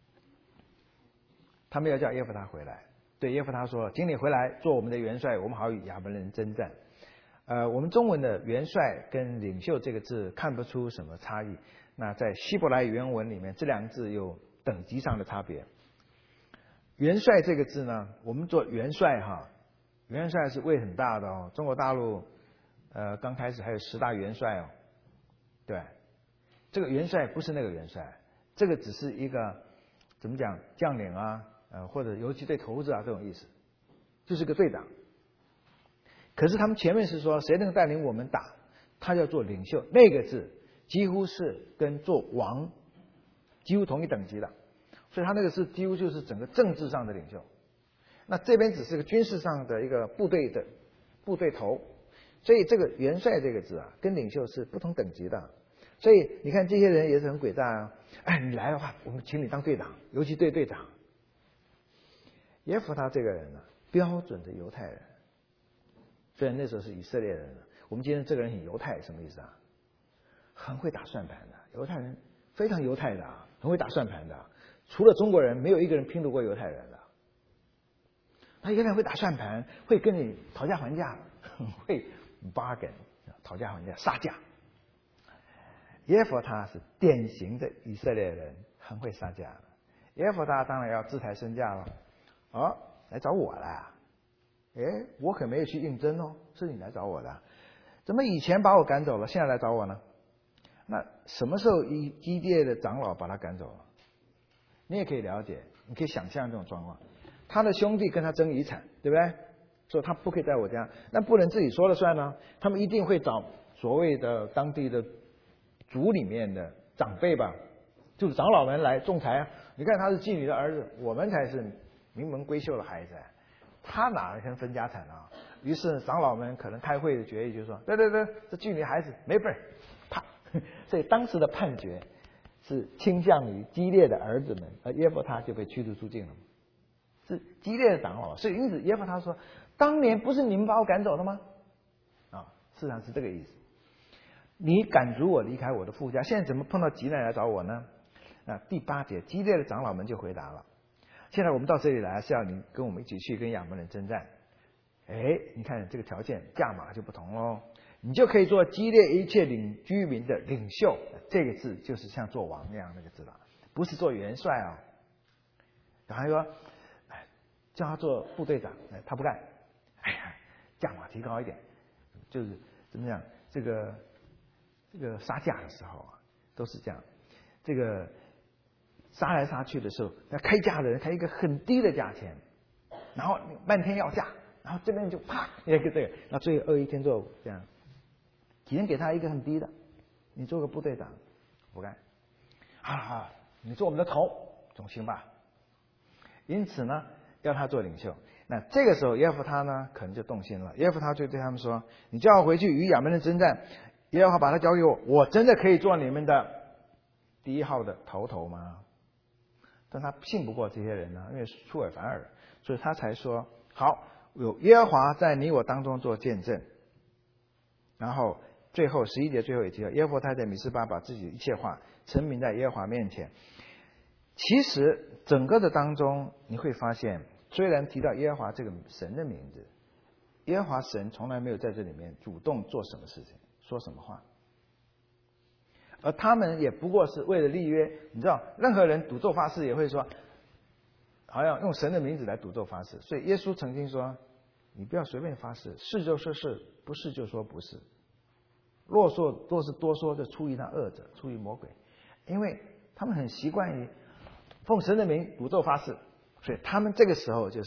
他们要叫耶弗他回来，对耶弗他说：“请你回来做我们的元帅，我们好与亚扪人征战。”呃，我们中文的元帅跟领袖这个字看不出什么差异。那在希伯来原文里面，这两个字有等级上的差别。元帅这个字呢，我们做元帅哈，元帅是位很大的哦。中国大陆呃刚开始还有十大元帅哦，对，这个元帅不是那个元帅，这个只是一个怎么讲将领啊，呃或者游击队头子啊这种意思，就是个队长。可是他们前面是说谁能带领我们打，他要做领袖，那个字几乎是跟做王几乎同一等级的，所以他那个是几乎就是整个政治上的领袖。那这边只是个军事上的一个部队的部队头，所以这个元帅这个字啊，跟领袖是不同等级的。所以你看这些人也是很诡诈啊！哎，你来的话，我们请你当队长，游击队队长。耶弗他这个人呢、啊，标准的犹太人，虽然那时候是以色列人，我们今天这个人很犹太，什么意思啊？很会打算盘的，犹太人非常犹太的，很会打算盘的。除了中国人，没有一个人拼得过犹太人的。他原来会打算盘，会跟你讨价还价，很会 bargain， 讨价还价，杀价。耶弗他是典型的以色列人，很会杀价的。耶弗他当然要自抬身价了。哦，来找我了。哎，我可没有去应征哦，是你来找我的。怎么以前把我赶走了，现在来找我呢？那什么时候以基列的长老把他赶走了？你也可以了解，你可以想象这种状况。他的兄弟跟他争遗产，对不对？说他不可以在我家，那不能自己说了算呢。他们一定会找所谓的当地的族里面的长辈吧，就是长老们来仲裁啊。你看他是妓女的儿子，我们才是名门闺秀的孩子，他哪能分家产啊？于是长老们可能开会的决议就是说，对对对，这妓女孩子没份儿，啪！所以当时的判决是倾向于基列的儿子们，而耶弗他就被驱逐出境了。是基列的长老，所以因此耶弗他说：“当年不是你们把我赶走的吗？”啊，事实上是这个意思。你赶逐我离开我的父家，现在怎么碰到急难来找我呢？啊，第八节，基列的长老们就回答了：“现在我们到这里来是要你跟我们一起去跟亚扪人征战。”哎，你看这个条件价码就不同喽。你就可以做基列一切领居民的领袖，这个字就是像做王那样那个字了，不是做元帅啊、哦。然后说，哎，叫他做部队长，哎，他不干，哎呀，价码提高一点，就是怎么讲，这个这个杀价的时候啊，都是这样，这个杀来杀去的时候，那开价的人开一个很低的价钱，然后漫天要价，然后这边就啪一个这个，那最后二一天做这样。只能给他一个很低的，你做个部队长，不干。好了好了，你做我们的头，总行吧？因此呢，要他做领袖。那这个时候耶弗他呢，可能就动心了。耶弗他就对他们说：“你叫我回去与亚扪人征战，耶和华把他交给我，我真的可以做你们的第一号的头头吗？”但他信不过这些人呢，因为出尔反尔，所以他才说：“好，有耶和华在你我当中做见证。”然后最后十一节最后一节，耶和华在米斯巴把自己的一切话陈明在耶和华面前。其实整个的当中你会发现，虽然提到耶和华这个神的名字，耶和华神从来没有在这里面主动做什么事情，说什么话。而他们也不过是为了立约，你知道，任何人赌咒发誓也会说，好像用神的名字来赌咒发誓。所以耶稣曾经说，你不要随便发誓，是就说是，不是就说不是。若说若是多说，就出于那恶者，出于魔鬼，因为他们很习惯于奉神的名赌咒发誓，所以他们这个时候就是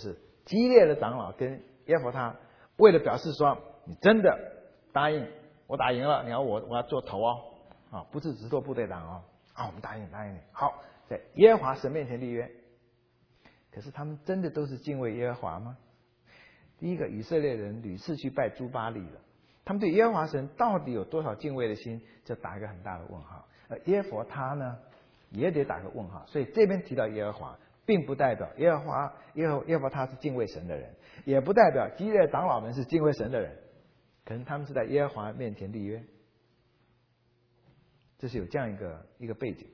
基列的长老跟耶弗他为了表示说你真的答应我打赢了，你要我我要做头哦，啊，不是只做部队长哦，啊，我们答应答应你，好，在耶和华神面前立约。可是他们真的都是敬畏耶和华吗？第一个，以色列人屡次去拜诸巴力了，他们对耶和华神到底有多少敬畏的心，就打一个很大的问号。而耶弗他呢，也得打个问号。所以这边提到耶和华，并不代表耶和华耶和耶弗他是敬畏神的人，也不代表基列长老们是敬畏神的人，可能他们是在耶和华面前立约，这是有这样一个一个背景。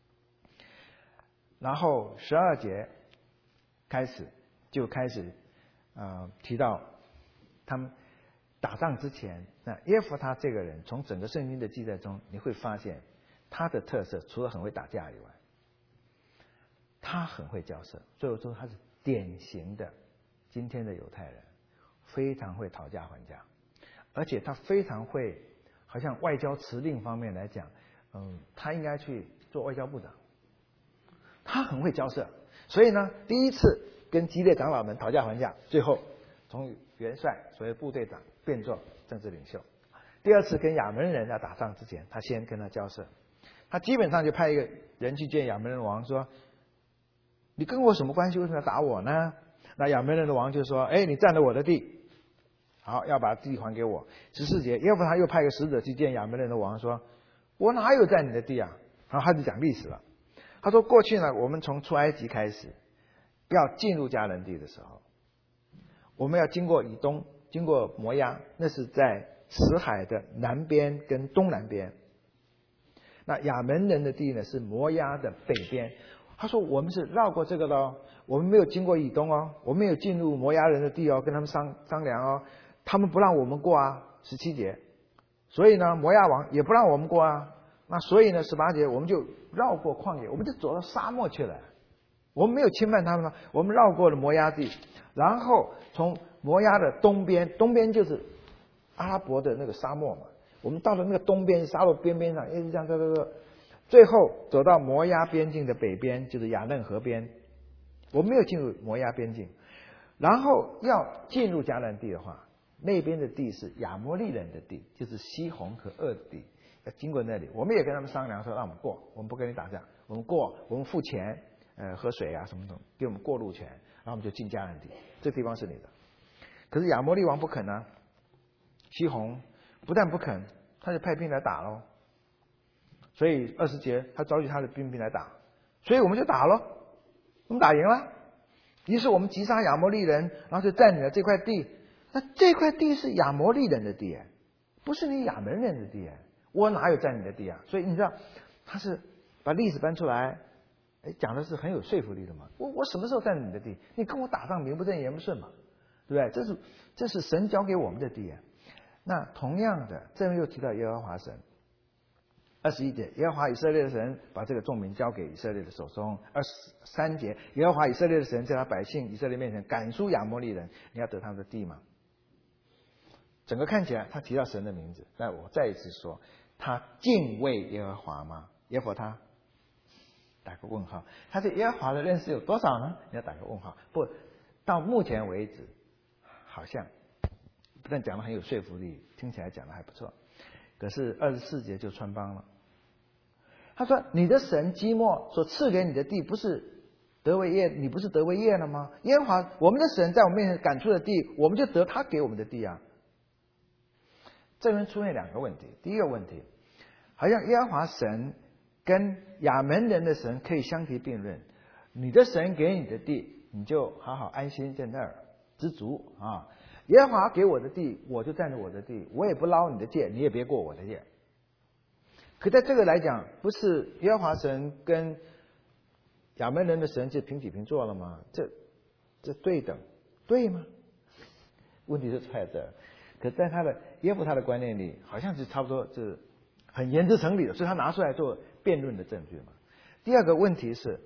然后十二节开始就开始呃提到他们打仗之前，那耶弗他这个人从整个圣经的记载中，你会发现他的特色除了很会打架以外，他很会交涉，所以我说他是典型的今天的犹太人，非常会讨价还价，而且他非常会，好像外交辞令方面来讲，嗯，他应该去做外交部长，他很会交涉，所以呢，第一次跟基列长老们讨价还价，最后从元帅所谓部队长变作政治领袖。第二次跟亚门人要打仗之前，他先跟他交涉，他基本上就派一个人去见亚门人王说，你跟我什么关系？为什么要打我呢？那亚门人的王就说，哎，你占了我的地，好，要把地还给我。十四节，耶弗他又派个使者去见亚门人的王说，我哪有占你的地啊？然后他就讲历史了，他说过去呢，我们从出埃及开始要进入迦南地的时候，我们要经过以东，经过摩押，那是在死海的南边跟东南边。那亚门人的地呢是摩押的北边。他说我们是绕过这个的哦，我们没有经过以东哦，我们没有进入摩押人的地哦，跟他们商商量哦，他们不让我们过啊，十七节。所以呢，摩押王也不让我们过啊。那所以呢，十八节我们就绕过旷野，我们就走到沙漠去了。我们没有侵犯他们了，我们绕过了摩押地，然后从摩押的东边，东边就是阿拉伯的那个沙漠嘛，我们到了那个东边沙漠边边上，一直这样走走走，最后走到摩押边境的北边，就是雅嫩河边。我们没有进入摩押边境，然后要进入迦南地的话，那边的地是亚摩利人的地，就是西宏和噩的地，要经过那里。我们也跟他们商量说，让我们过，我们不跟你打仗，我们过，我们付钱，呃，喝水啊什么的，给我们过路权，然后我们就进迦南地，这地方是你的。可是亚摩利王不肯啊，西宏不但不肯，他就派兵来打咯。所以二十节他召集他的兵兵来打，所以我们就打咯，我们打赢了。于是我们击杀亚摩利人，然后就占领了这块地。那这块地是亚摩利人的地，不是你亚门人的地，我哪有占你的地啊？所以你知道他是把历史搬出来，哎，讲的是很有说服力的嘛。我我什么时候占你的地？你跟我打仗名不正言不顺嘛，对不对？这是这是神交给我们的地。那同样的，这边又提到耶和华神。二十一节，耶和华以色列的神把这个众民交给以色列的手中。二十三节，耶和华以色列的神在他百姓以色列面前赶出亚摩利人，你要得他们的地吗？整个看起来他提到神的名字，但我再一次说，他敬畏耶和华吗？耶和华打个问号。他对耶和华的认识有多少呢？你要打个问号。不，到目前为止，好像不但讲得很有说服力，听起来讲得还不错。可是二十四节就穿帮了。他说：“你的神基莫所赐给你的地，不是得为业，你不是得为业了吗？耶和华我们的神在我们面前赶出的地，我们就得他给我们的地啊。”这边出现两个问题。第一个问题，好像耶和华神跟亚门人的神可以相提并论。你的神给你的地，你就好好安心在那儿知足啊。耶和华给我的地，我就占着我的地，我也不捞你的界，你也别过我的界。可在这个来讲，不是耶和华神跟亚门人的神就平起平坐了吗？这这对等对吗？问题就出在这儿。可在他的耶弗他的观念里，好像是差不多是很言之成理的，所以他拿出来做辩论的证据嘛。第二个问题是，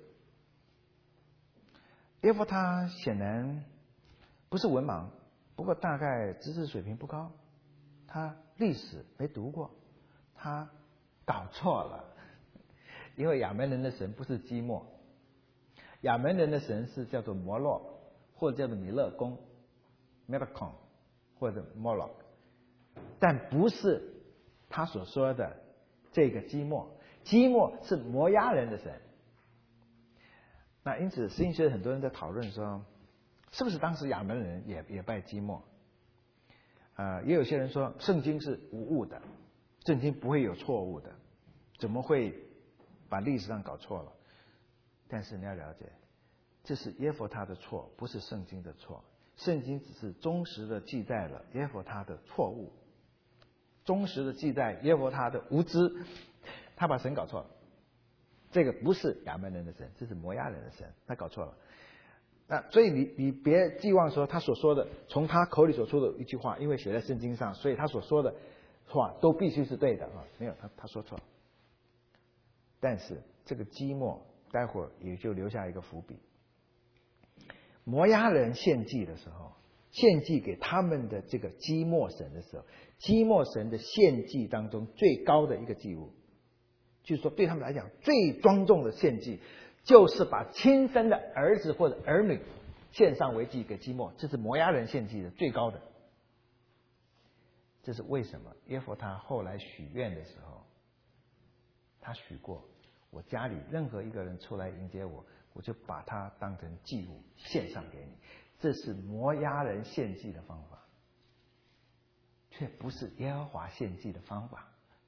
耶弗他显然不是文盲，不过大概知识水平不高，他历史没读过，他搞错了。因为亚门人的神不是基莫，亚门人的神是叫做摩洛， 或者叫做米勒公 （Milcom） 或者 Moloch， 但不是他所说的这个基莫。基莫是摩押人的神。那因此，实际上很多人在讨论说，是不是当时亚门人也也拜基莫？呃，也有些人说，圣经是无误的，圣经不会有错误的，怎么会把历史上搞错了？但是你要了解，这是耶弗他的错，不是圣经的错。圣经只是忠实的记载了耶弗他的错误，忠实的记载耶弗他的无知，他把神搞错了。这个不是亚门人的神，这是摩押人的神，他搞错了。那所以你你别寄望说他所说的，从他口里所说的一句话，因为写在圣经上，所以他所说的话都必须是对的啊！没有，他他说错了。但是这个基莫，待会儿也就留下一个伏笔。摩押人献祭的时候，献祭给他们的这个基莫神的时候，基莫神的献祭当中最高的一个祭物，就是说对他们来讲最庄重的献祭，就是把亲生的儿子或者儿女献上为祭给基莫，这是摩押人献祭的最高的。这是为什么？耶弗他后来许愿的时候，他许过，我家里任何一个人出来迎接我，我就把他当成祭物献上给你。这是摩押人献祭的方法，却不是耶和华献祭的方法。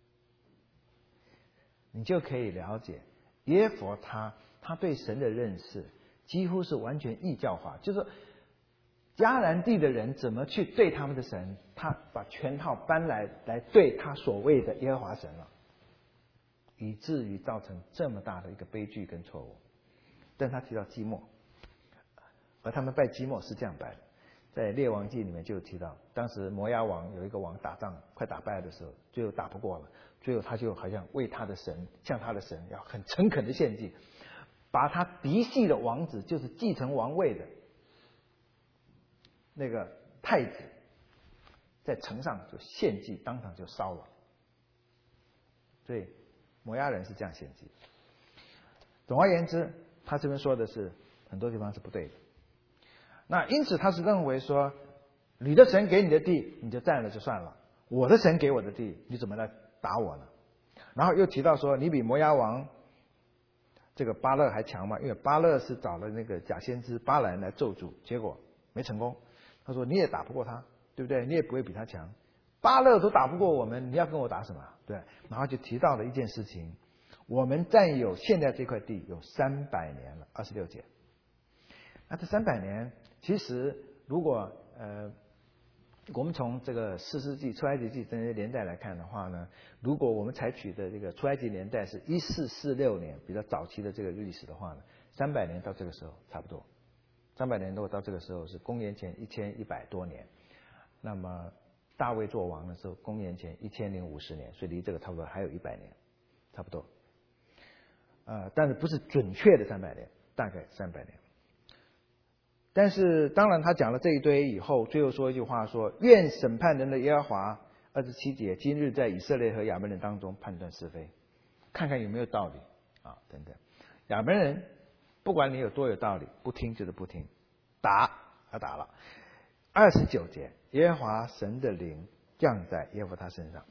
你就可以了解耶弗他他对神的认识几乎是完全异教化，就是迦南地的人怎么去对他们的神，他把全套搬来来对他所谓的耶和华神了，以至于造成这么大的一个悲剧跟错误。但他提到基莫，而他们拜基莫是这样拜的，在列王记里面就有提到，当时摩押王有一个王打仗快打败的时候，最后打不过了，最后他就好像为他的神，向他的神要很诚恳的献祭，把他嫡系的王子，就是继承王位的那个太子，在城上就献祭，当场就烧了。所以摩押人是这样献祭。总而言之，他这边说的是很多地方是不对的。那因此他是认为说，你的神给你的地你就占了就算了，我的神给我的地你怎么来打我呢？然后又提到说，你比摩押王这个巴勒还强嘛？因为巴勒是找了那个假先知巴兰来咒诅，结果没成功。他说你也打不过他，对不对？你也不会比他强。巴勒都打不过我们，你要跟我打什么？对。然后就提到了一件事情，我们占有现在这块地有三百年了，二十六节。那这三百年，其实如果呃，我们从这个士师记、出埃及记这些年代来看的话呢，如果我们采取的这个出埃及年代是一四四六年，比较早期的这个历史的话呢，三百年到这个时候差不多。三百年多到这个时候是公元前一千一百多年，那么大卫做王的时候，公元前一千零五十年，所以离这个差不多还有一百年，差不多。呃，但是不是准确的三百年，大概三百年。但是当然他讲了这一堆以后，最后说一句话说：愿审判人的耶和华，二十七节，今日在以色列和亚门人当中判断是非，看看有没有道理啊等等。亚门人不管你有多有道理，不听就是不听，打他打了。二十九节，耶和华神的灵降在耶弗他身上。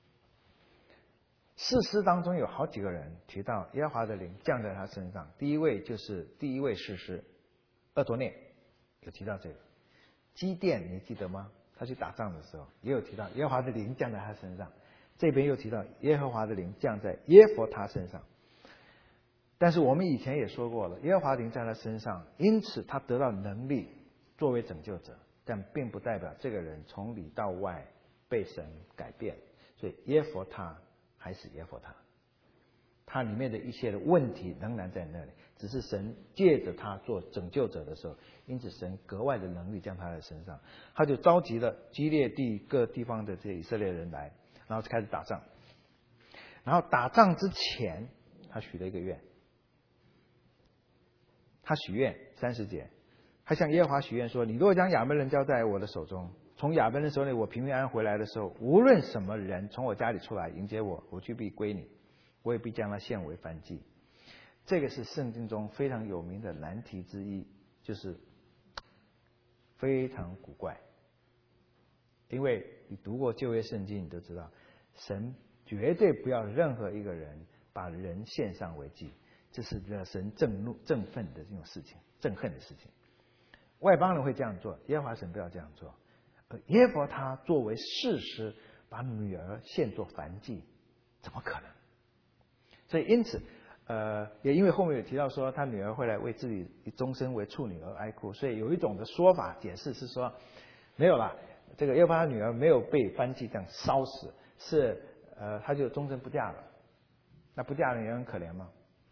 士师当中有好几个人提到耶和华的灵降在他身上，第一位就是第一位士师厄陀聶，有提到这个。基甸你记得吗？他去打仗的时候也有提到耶和华的灵降在他身上，这边又提到耶和华的灵降在耶弗他身上。但是我们以前也说过了，耶和华灵在他身上，因此他得到能力作为拯救者，但并不代表这个人从里到外被神改变，所以耶弗他还是耶弗他，他里面的一些的问题仍然在那里，只是神借着他做拯救者的时候，因此神格外的能力降他的身上，他就召集了基列地各地方的这些以色列人来，然后开始打仗。然后打仗之前他许了一个愿，他许愿三十节，他向耶和华许愿说：你若将亚捫人交在我的手中，从亚捫人手里我平平安安回来的时候，无论什么人从我家里出来迎接我，我去必归你，我也必将他献为燔祭。这个是圣经中非常有名的难题之一，就是非常古怪。因为你读过旧约圣经，你都知道，神绝对不要任何一个人把人献上为祭，这是惹神震怒、振愤的这种事情，憎恨的事情。外邦人会这样做，耶和华神不要这样做。而耶和华他作为士师，把女儿献作燔祭，怎么可能？所以因此，呃，也因为后面有提到说，他女儿会来为自己终身为处女而哀哭，所以有一种的说法解释是说，没有啦，这个耶和华女儿没有被燔祭这样烧死，是呃，她就终身不嫁了。那不嫁的人很可怜吗？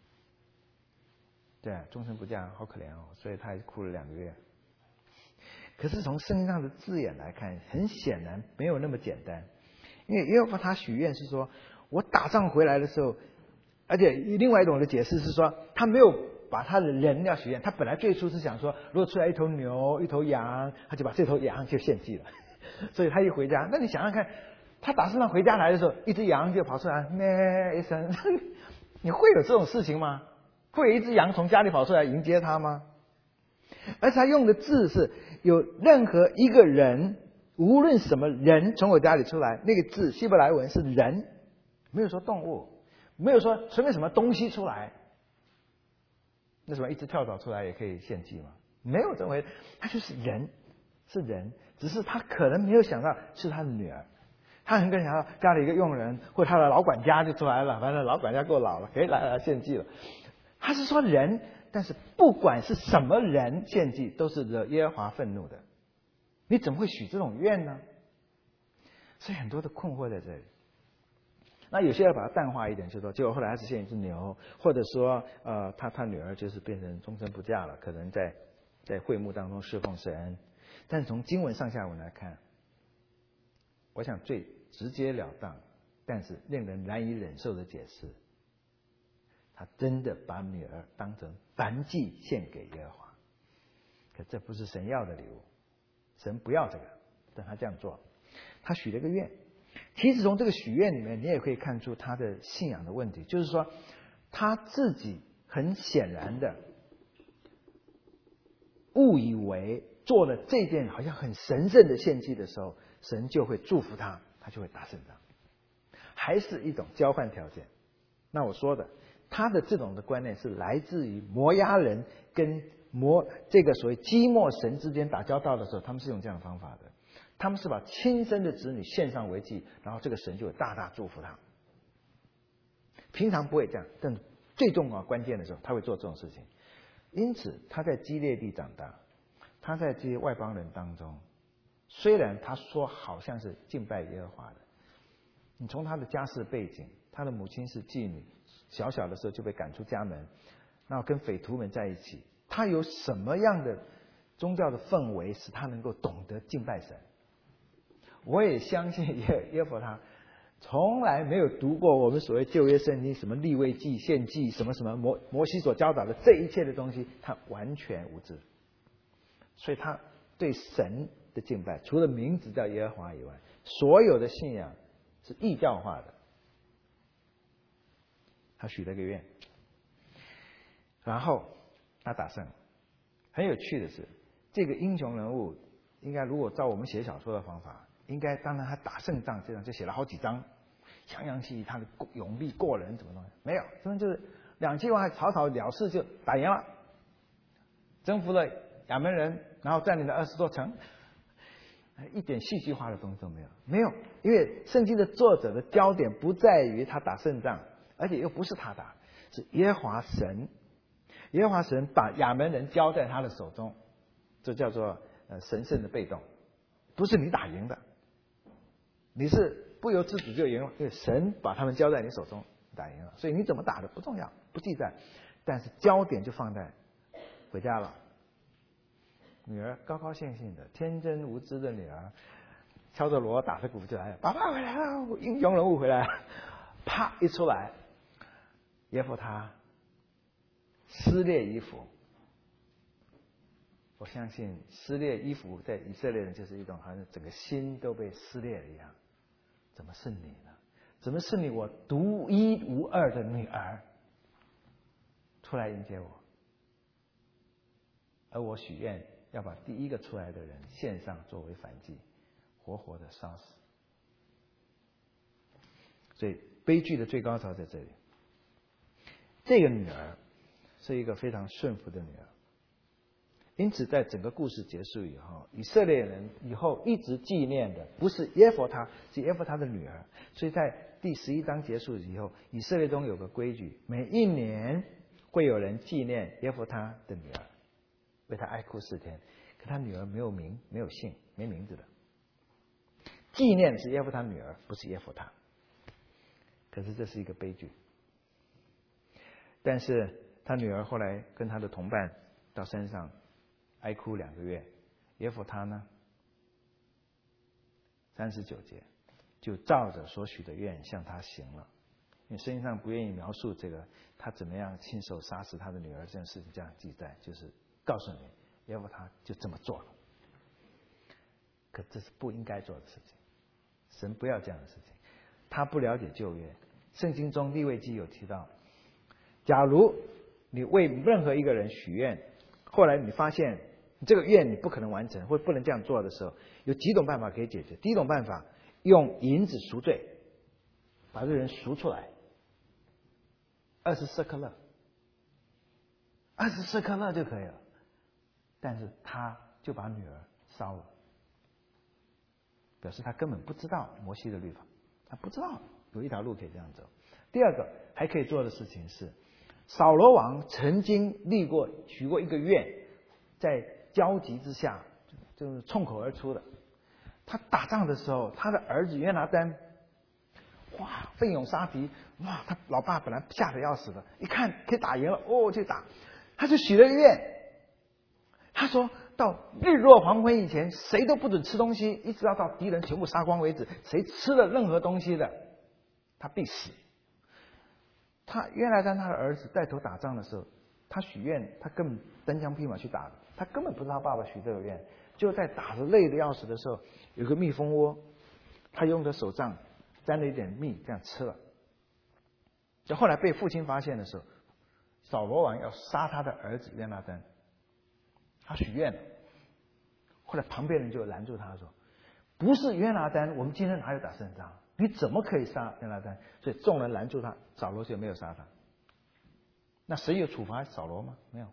对啊，终身不嫁，好可怜哦，所以她还哭了两个月。可是从圣经上的字眼来看，很显然没有那么简单，因为耶和华他许愿是说，我打仗回来的时候，而且另外一种的解释是说，他没有把他的人要许愿，他本来最初是想说，如果出来一头牛、一头羊，他就把这头羊就献祭了。所以他一回家，那你想想看，他打胜仗回家来的时候，一只羊就跑出来咩一声，你会有这种事情吗？会有一只羊从家里跑出来迎接他吗？而且他用的字是有任何一个人，无论什么人从我家里出来，那个字希伯来文是人，没有说动物，没有说随便什么东西出来。那什么一只跳蚤出来也可以献祭吗？没有这回事，他就是人，是人，只是他可能没有想到是他的女儿，他很可能想到家里一个佣人或者他的老管家就出来了，反正老管家够老了，可以来来献祭了。他是说人，但是不管是什么人献祭，都是惹耶和华愤怒的。你怎么会许这种愿呢？所以很多的困惑在这里。那有些人把它淡化一点，就说结果后来他只献一只牛，或者说呃，他他女儿就是变成终身不嫁了，可能在在会幕当中侍奉神。但是从经文上下文来看，我想最直截了当，但是令人难以忍受的解释，他真的把女儿当成燔祭献给耶和华。可这不是神要的礼物，神不要这个，但他这样做，他许了个愿。其实从这个许愿里面，你也可以看出他的信仰的问题，就是说他自己很显然的误以为做了这件好像很神圣的献祭的时候，神就会祝福他，他就会打胜仗，还是一种交换条件。那我说的，他的这种的观念是来自于摩押人跟摩这个所谓基莫神之间打交道的时候，他们是用这样的方法的。他们是把亲生的子女献上为祭，然后这个神就会大大祝福他。平常不会这样，但最重要关键的时候，他会做这种事情。因此，他在基列地长大，他在这些外邦人当中，虽然他说好像是敬拜耶和华的，你从他的家世背景，他的母亲是妓女，小小的时候就被赶出家门，然后跟匪徒们在一起，他有什么样的宗教的氛围使他能够懂得敬拜神？我也相信耶耶和华他从来没有读过我们所谓旧约圣经什么利未记、献祭什么什么摩摩西所教导的这一切的东西，他完全无知。所以他对神的敬拜，除了名字叫耶和华以外，所有的信仰是异教化的。他许了个愿，然后他打胜。很有趣的是，这个英雄人物应该如果照我们写小说的方法，应该当然他打胜仗这样就写了好几章，洋洋气气，他的勇力过人怎么弄？没有，他们就是两句话草草了事就打赢了，征服了亚扪人，然后占领了二十座城，一点戏剧化的东西都没有。没有，因为圣经的作者的焦点不在于他打胜仗，而且又不是他打，是耶和华神。耶和华神把亚扪人交在他的手中，这叫做呃神圣的被动，不是你打赢的，你是不由自主就赢了，因为神把他们交在你手中，打赢了。所以你怎么打的不重要，不记载，但是焦点就放在回家了。女儿高高兴兴的，天真无知的女儿，敲着锣打着鼓就来了，爸爸回来了，英雄人物回来了，啪一出来，耶和华撕裂衣服。我相信撕裂衣服在以色列人就是一种好像整个心都被撕裂了一样。怎么是你呢？怎么是你我独一无二的女儿出来迎接我？而我许愿要把第一个出来的人献上作为反祭，活活的杀死。所以悲剧的最高潮在这里。这个女儿是一个非常顺服的女儿，因此在整个故事结束以后，以色列人以后一直纪念的不是耶弗他，是耶弗他的女儿。所以在第十一章结束以后，以色列中有个规矩，每一年会有人纪念耶弗他的女儿，为他哀哭四天。可他女儿没有名，没有姓，没名字的。纪念是耶弗他女儿，不是耶弗他。可是这是一个悲剧。但是他女儿后来跟他的同伴到山上哀哭两个月，耶弗他呢，三十九节就照着所许的愿向他行了。因为圣经上不愿意描述这个他怎么样亲手杀死他的女儿这件事情，这样记载，就是告诉你耶弗他就这么做了。可这是不应该做的事情，神不要这样的事情。他不了解旧约，圣经中利未记有提到，假如你为任何一个人许愿，后来你发现这个愿你不可能完成，或不能这样做的时候，有几种办法可以解决。第一种办法，用银子赎罪，把这个人赎出来，二十舍克勒，二十舍克勒就可以了。但是他就把女儿烧了，表示他根本不知道摩西的律法，他不知道有一条路可以这样走。第二个还可以做的事情是，扫罗王曾经立过许过一个愿，在焦急之下就是冲口而出的。他打仗的时候，他的儿子约拿单，哇，奋勇杀敌，哇，他老爸本来吓得要死的，一看可以打赢了，哦，去打，他就许了愿。他说到日落黄昏以前，谁都不准吃东西，一直要到敌人全部杀光为止。谁吃了任何东西的，他必死。他约拿单他的儿子带头打仗的时候，他许愿，他根本单枪匹马去打的，他根本不知道爸爸许这个愿。就在打得累得要死的时候，有个蜜蜂窝，他用的手杖沾了一点蜜，这样吃了。就后来被父亲发现的时候，扫罗王要杀他的儿子约拿单。他许愿了，后来旁边人就拦住他说：“不是约拿单，我们今天哪有打胜仗？你怎么可以杀约拿单？”所以众人拦住他，扫罗就没有杀他。那谁有处罚扫罗吗？没有。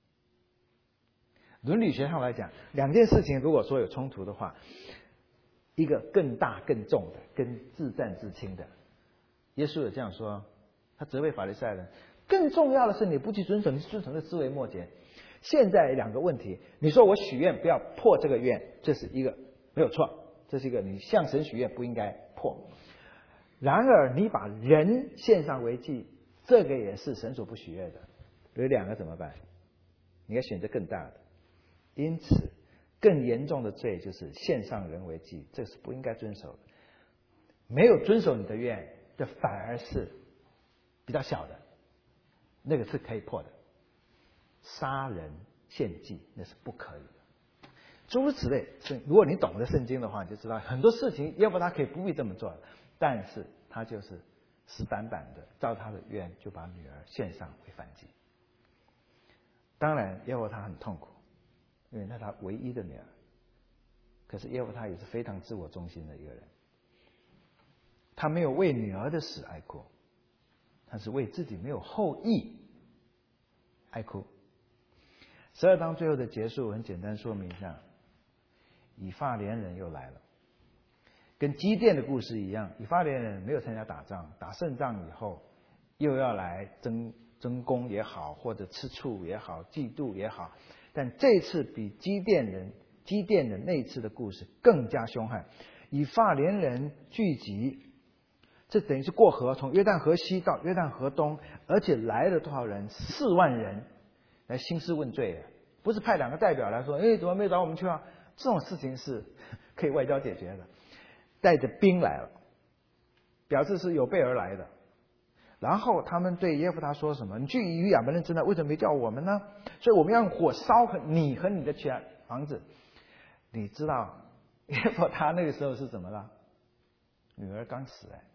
伦理学上来讲，两件事情如果说有冲突的话，一个更大更重的，跟自战自清的，耶稣有这样说，他责备法利赛人。更重要的是，你不去遵守，你遵守的枝微末节。现在两个问题，你说我许愿不要破这个愿，这是一个没有错，这是一个你向神许愿不应该破。然而你把人献上为祭，这个也是神所不喜悦的。有两个怎么办？你要选择更大的。因此更严重的罪就是献上人为祭，这是不应该遵守的。没有遵守你的愿，这反而是比较小的，那个是可以破的。杀人献祭那是不可以的。诸如此类，如果你懂得圣经的话，你就知道很多事情耶弗他可以不必这么做，但是他就是死板板的照他的愿就把女儿献上为燔祭。当然耶弗他很痛苦，因为那是他唯一的女儿。可是耶弗他也是非常自我中心的一个人，他没有为女儿的死哀哭，他是为自己没有后裔哀哭。十二章最后的结束很简单说明一下，以法莲人又来了，跟基甸的故事一样，以法莲人没有参加打仗，打胜仗以后又要来争争功也好，或者吃醋也好，嫉妒也好，但这次比基甸人基甸的那次的故事更加凶悍。以法莲人聚集，这等于是过河，从约旦河西到约旦河东，而且来了多少人？四万人来兴师问罪，不是派两个代表来说，哎，怎么没找我们去啊？这种事情是可以外交解决的。带着兵来了，表示是有备而来的。然后他们对耶弗他说什么？你去与亚捫人争战，为什么没叫我们呢？所以我们要用火烧你和你的全房子。你知道耶弗他那个时候是怎么了？女儿刚死哎，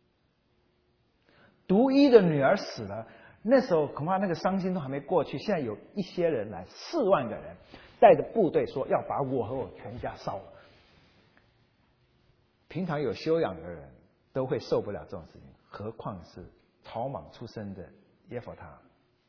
独一的女儿死了。那时候恐怕那个伤心都还没过去，现在有一些人来，四万个人， 带着部队说要把我和我全家烧了。平常有修养的人都会受不了这种事情，何况是草莽出身的耶弗他，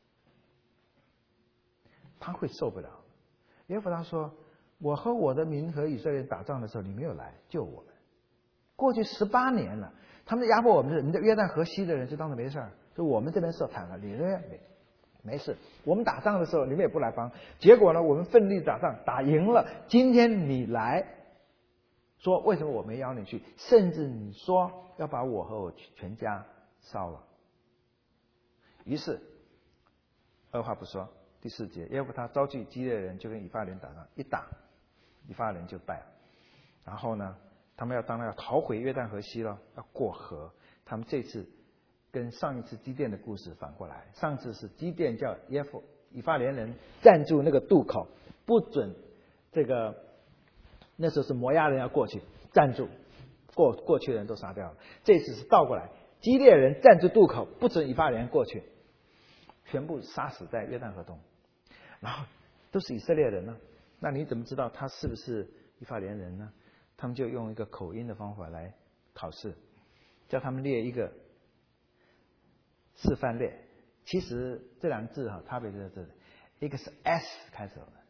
他会受不了。耶弗他说：“我和我的民和以色列人打仗的时候，你没有来救我们。过去十八年了，他们压迫我们的，你的约旦河西的人就当作没事儿，就我们这边受惨了，你那边没没事。我们打仗的时候，你们也不来帮，结果呢，我们奋力打仗，打赢了。今天你来说为什么我没邀你去？甚至你说要把我和我全家烧了。”于是二话不说，第四节，耶弗他召集基列人就跟以法莲打仗，一打以法莲就败了。然后呢，他们要当然要逃回约旦河西了，要过河。他们这次跟上一次基甸的故事反过来，上次是基甸叫耶弗以法莲人站住那个渡口，不准这个那时候是摩押人要过去，站住，过过去的人都杀掉了。这次是倒过来，基列人站住渡口，不准以法莲人过去，全部杀死在约旦河东。然后都是以色列人呢，那你怎么知道他是不是以法莲人呢？他们就用一个口音的方法来考试，叫他们列一个示范列。其实这两个字哈，差别就在这里，一个是 S 开头的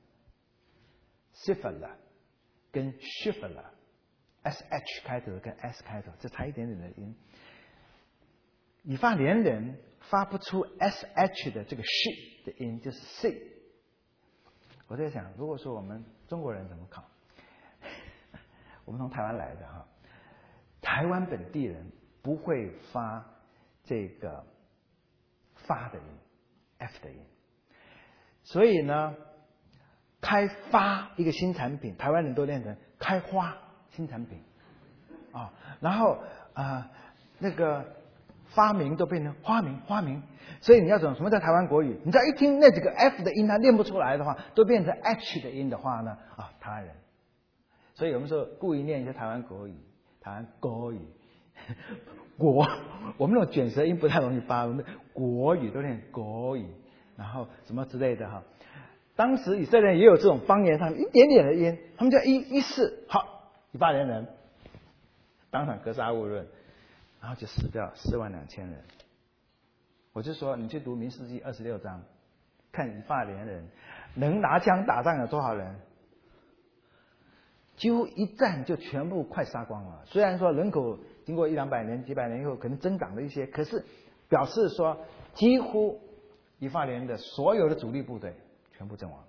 Sifala 跟 Shifala， S H 开头跟 S 开头，这差一点点的音。以法莲人发不出 S H 的这个 sh 的音，就是 C。我在想，如果说我们中国人怎么考？我们从台湾来的哈，台湾本地人不会发这个发的音 ，F 的音，所以呢，开发一个新产品，台湾人都练成开花新产品啊，然后啊、呃、那个发明都变成花名花名，所以你要懂什么叫台湾国语？你只要一听那几个 F 的音，它练不出来的话，都变成 H 的音的话呢，啊，台湾人。所以我们说故意念一下台湾国语，台湾国语，国，我们那种卷舌音不太容易发，我们国语都念国语，然后什么之类的哈。当时以色列人也有这种方言上一点点的音，他们就一一试，好，以法莲人当场格杀勿论，然后就死掉四万两千人。我就说，你去读民事记二十六章，看以法莲人能拿枪打仗有多少人。几乎一战就全部快杀光了。虽然说人口经过一两百年、几百年以后可能增长了一些，可是表示说几乎以法莲的所有的主力部队全部阵亡。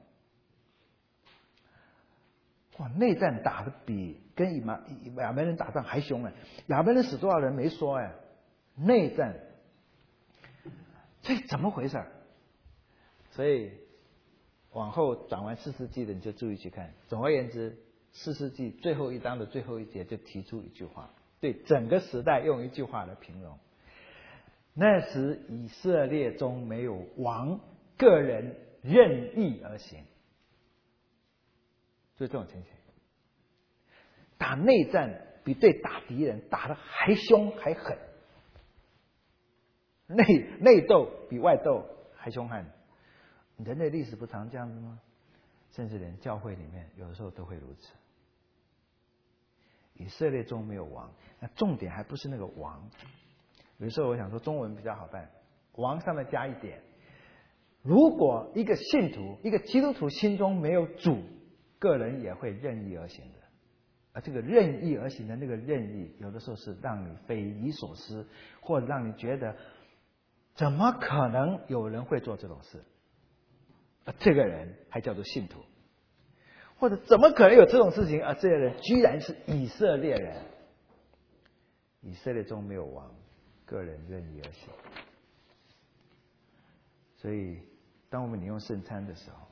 哇，内战打得比跟亚亚门人打仗还凶哎！亚门人死多少人没说哎，内战，这怎么回事？所以往后转完四世纪的你就注意去看。总而言之。四世纪最后一章的最后一节就提出一句话，对整个时代用一句话来形容：那时以色列中没有王，个人任意而行。就这种情形，打内战比对打敌人打得还凶还狠，内内斗比外斗还凶悍。人类历史不常这样子吗？甚至连教会里面有的时候都会如此。以色列中没有王，那重点还不是那个王。有时候我想说中文比较好办，王上面加一点。如果一个信徒、一个基督徒心中没有主，个人也会任意而行的。而这个任意而行的那个任意，有的时候是让你匪夷所思，或者让你觉得怎么可能有人会做这种事？而这个人还叫做信徒。或者怎么可能有这种事情？而这些人居然是以色列人。以色列中没有王，个人任意而行。所以，当我们领用圣餐的时候，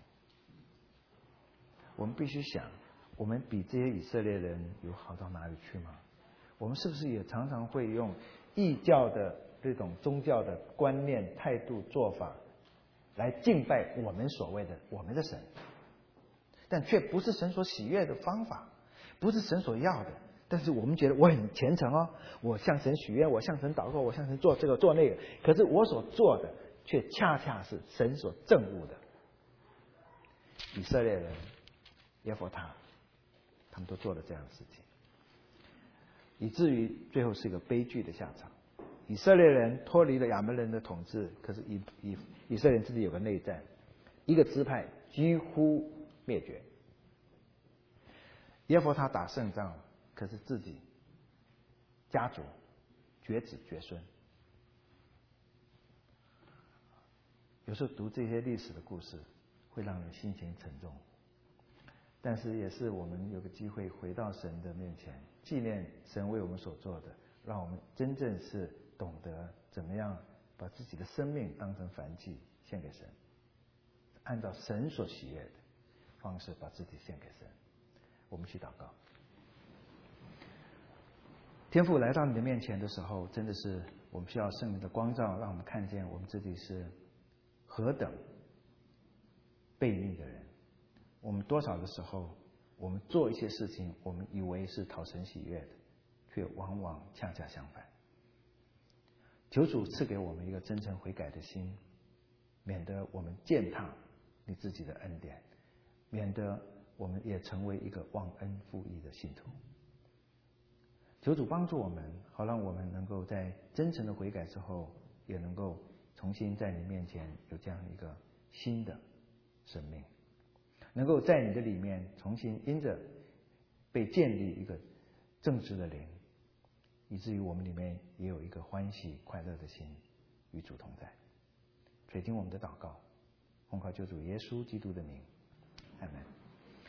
我们必须想：我们比这些以色列人有好到哪里去吗？我们是不是也常常会用异教的这种宗教的观念、态度、做法来敬拜我们所谓的我们的神？但却不是神所喜悦的方法，不是神所要的。但是我们觉得我很虔诚哦，我向神许愿，我向神祷告，我向神做这个做那个。可是我所做的却恰恰是神所憎恶的。以色列人耶弗他，他们都做了这样的事情，以至于最后是一个悲剧的下场。以色列人脱离了亚扪人的统治，可是以以以色列人自己有个内战，一个支派几乎灭绝。耶弗他打胜仗，可是自己家族绝子绝孙。有时候读这些历史的故事，会让人心情沉重，但是也是我们有个机会回到神的面前，纪念神为我们所做的，让我们真正是懂得怎么样把自己的生命当成燔祭献给神，按照神所喜悦的方式把自己献给神。我们去祷告。天父来到你的面前的时候，真的是我们需要圣灵的光照，让我们看见我们自己是何等悖逆的人。我们多少的时候，我们做一些事情，我们以为是讨神喜悦的，却往往恰恰相反。求主赐给我们一个真诚悔改的心，免得我们践踏你自己的恩典，免得我们也成为一个忘恩负义的信徒。求主帮助我们，好让我们能够在真诚的悔改之后，也能够重新在你面前有这样一个新的生命，能够在你的里面重新因着被建立一个正直的灵，以至于我们里面也有一个欢喜快乐的心，与主同在。垂听我们的祷告，奉靠救主耶稣基督的名，阿们。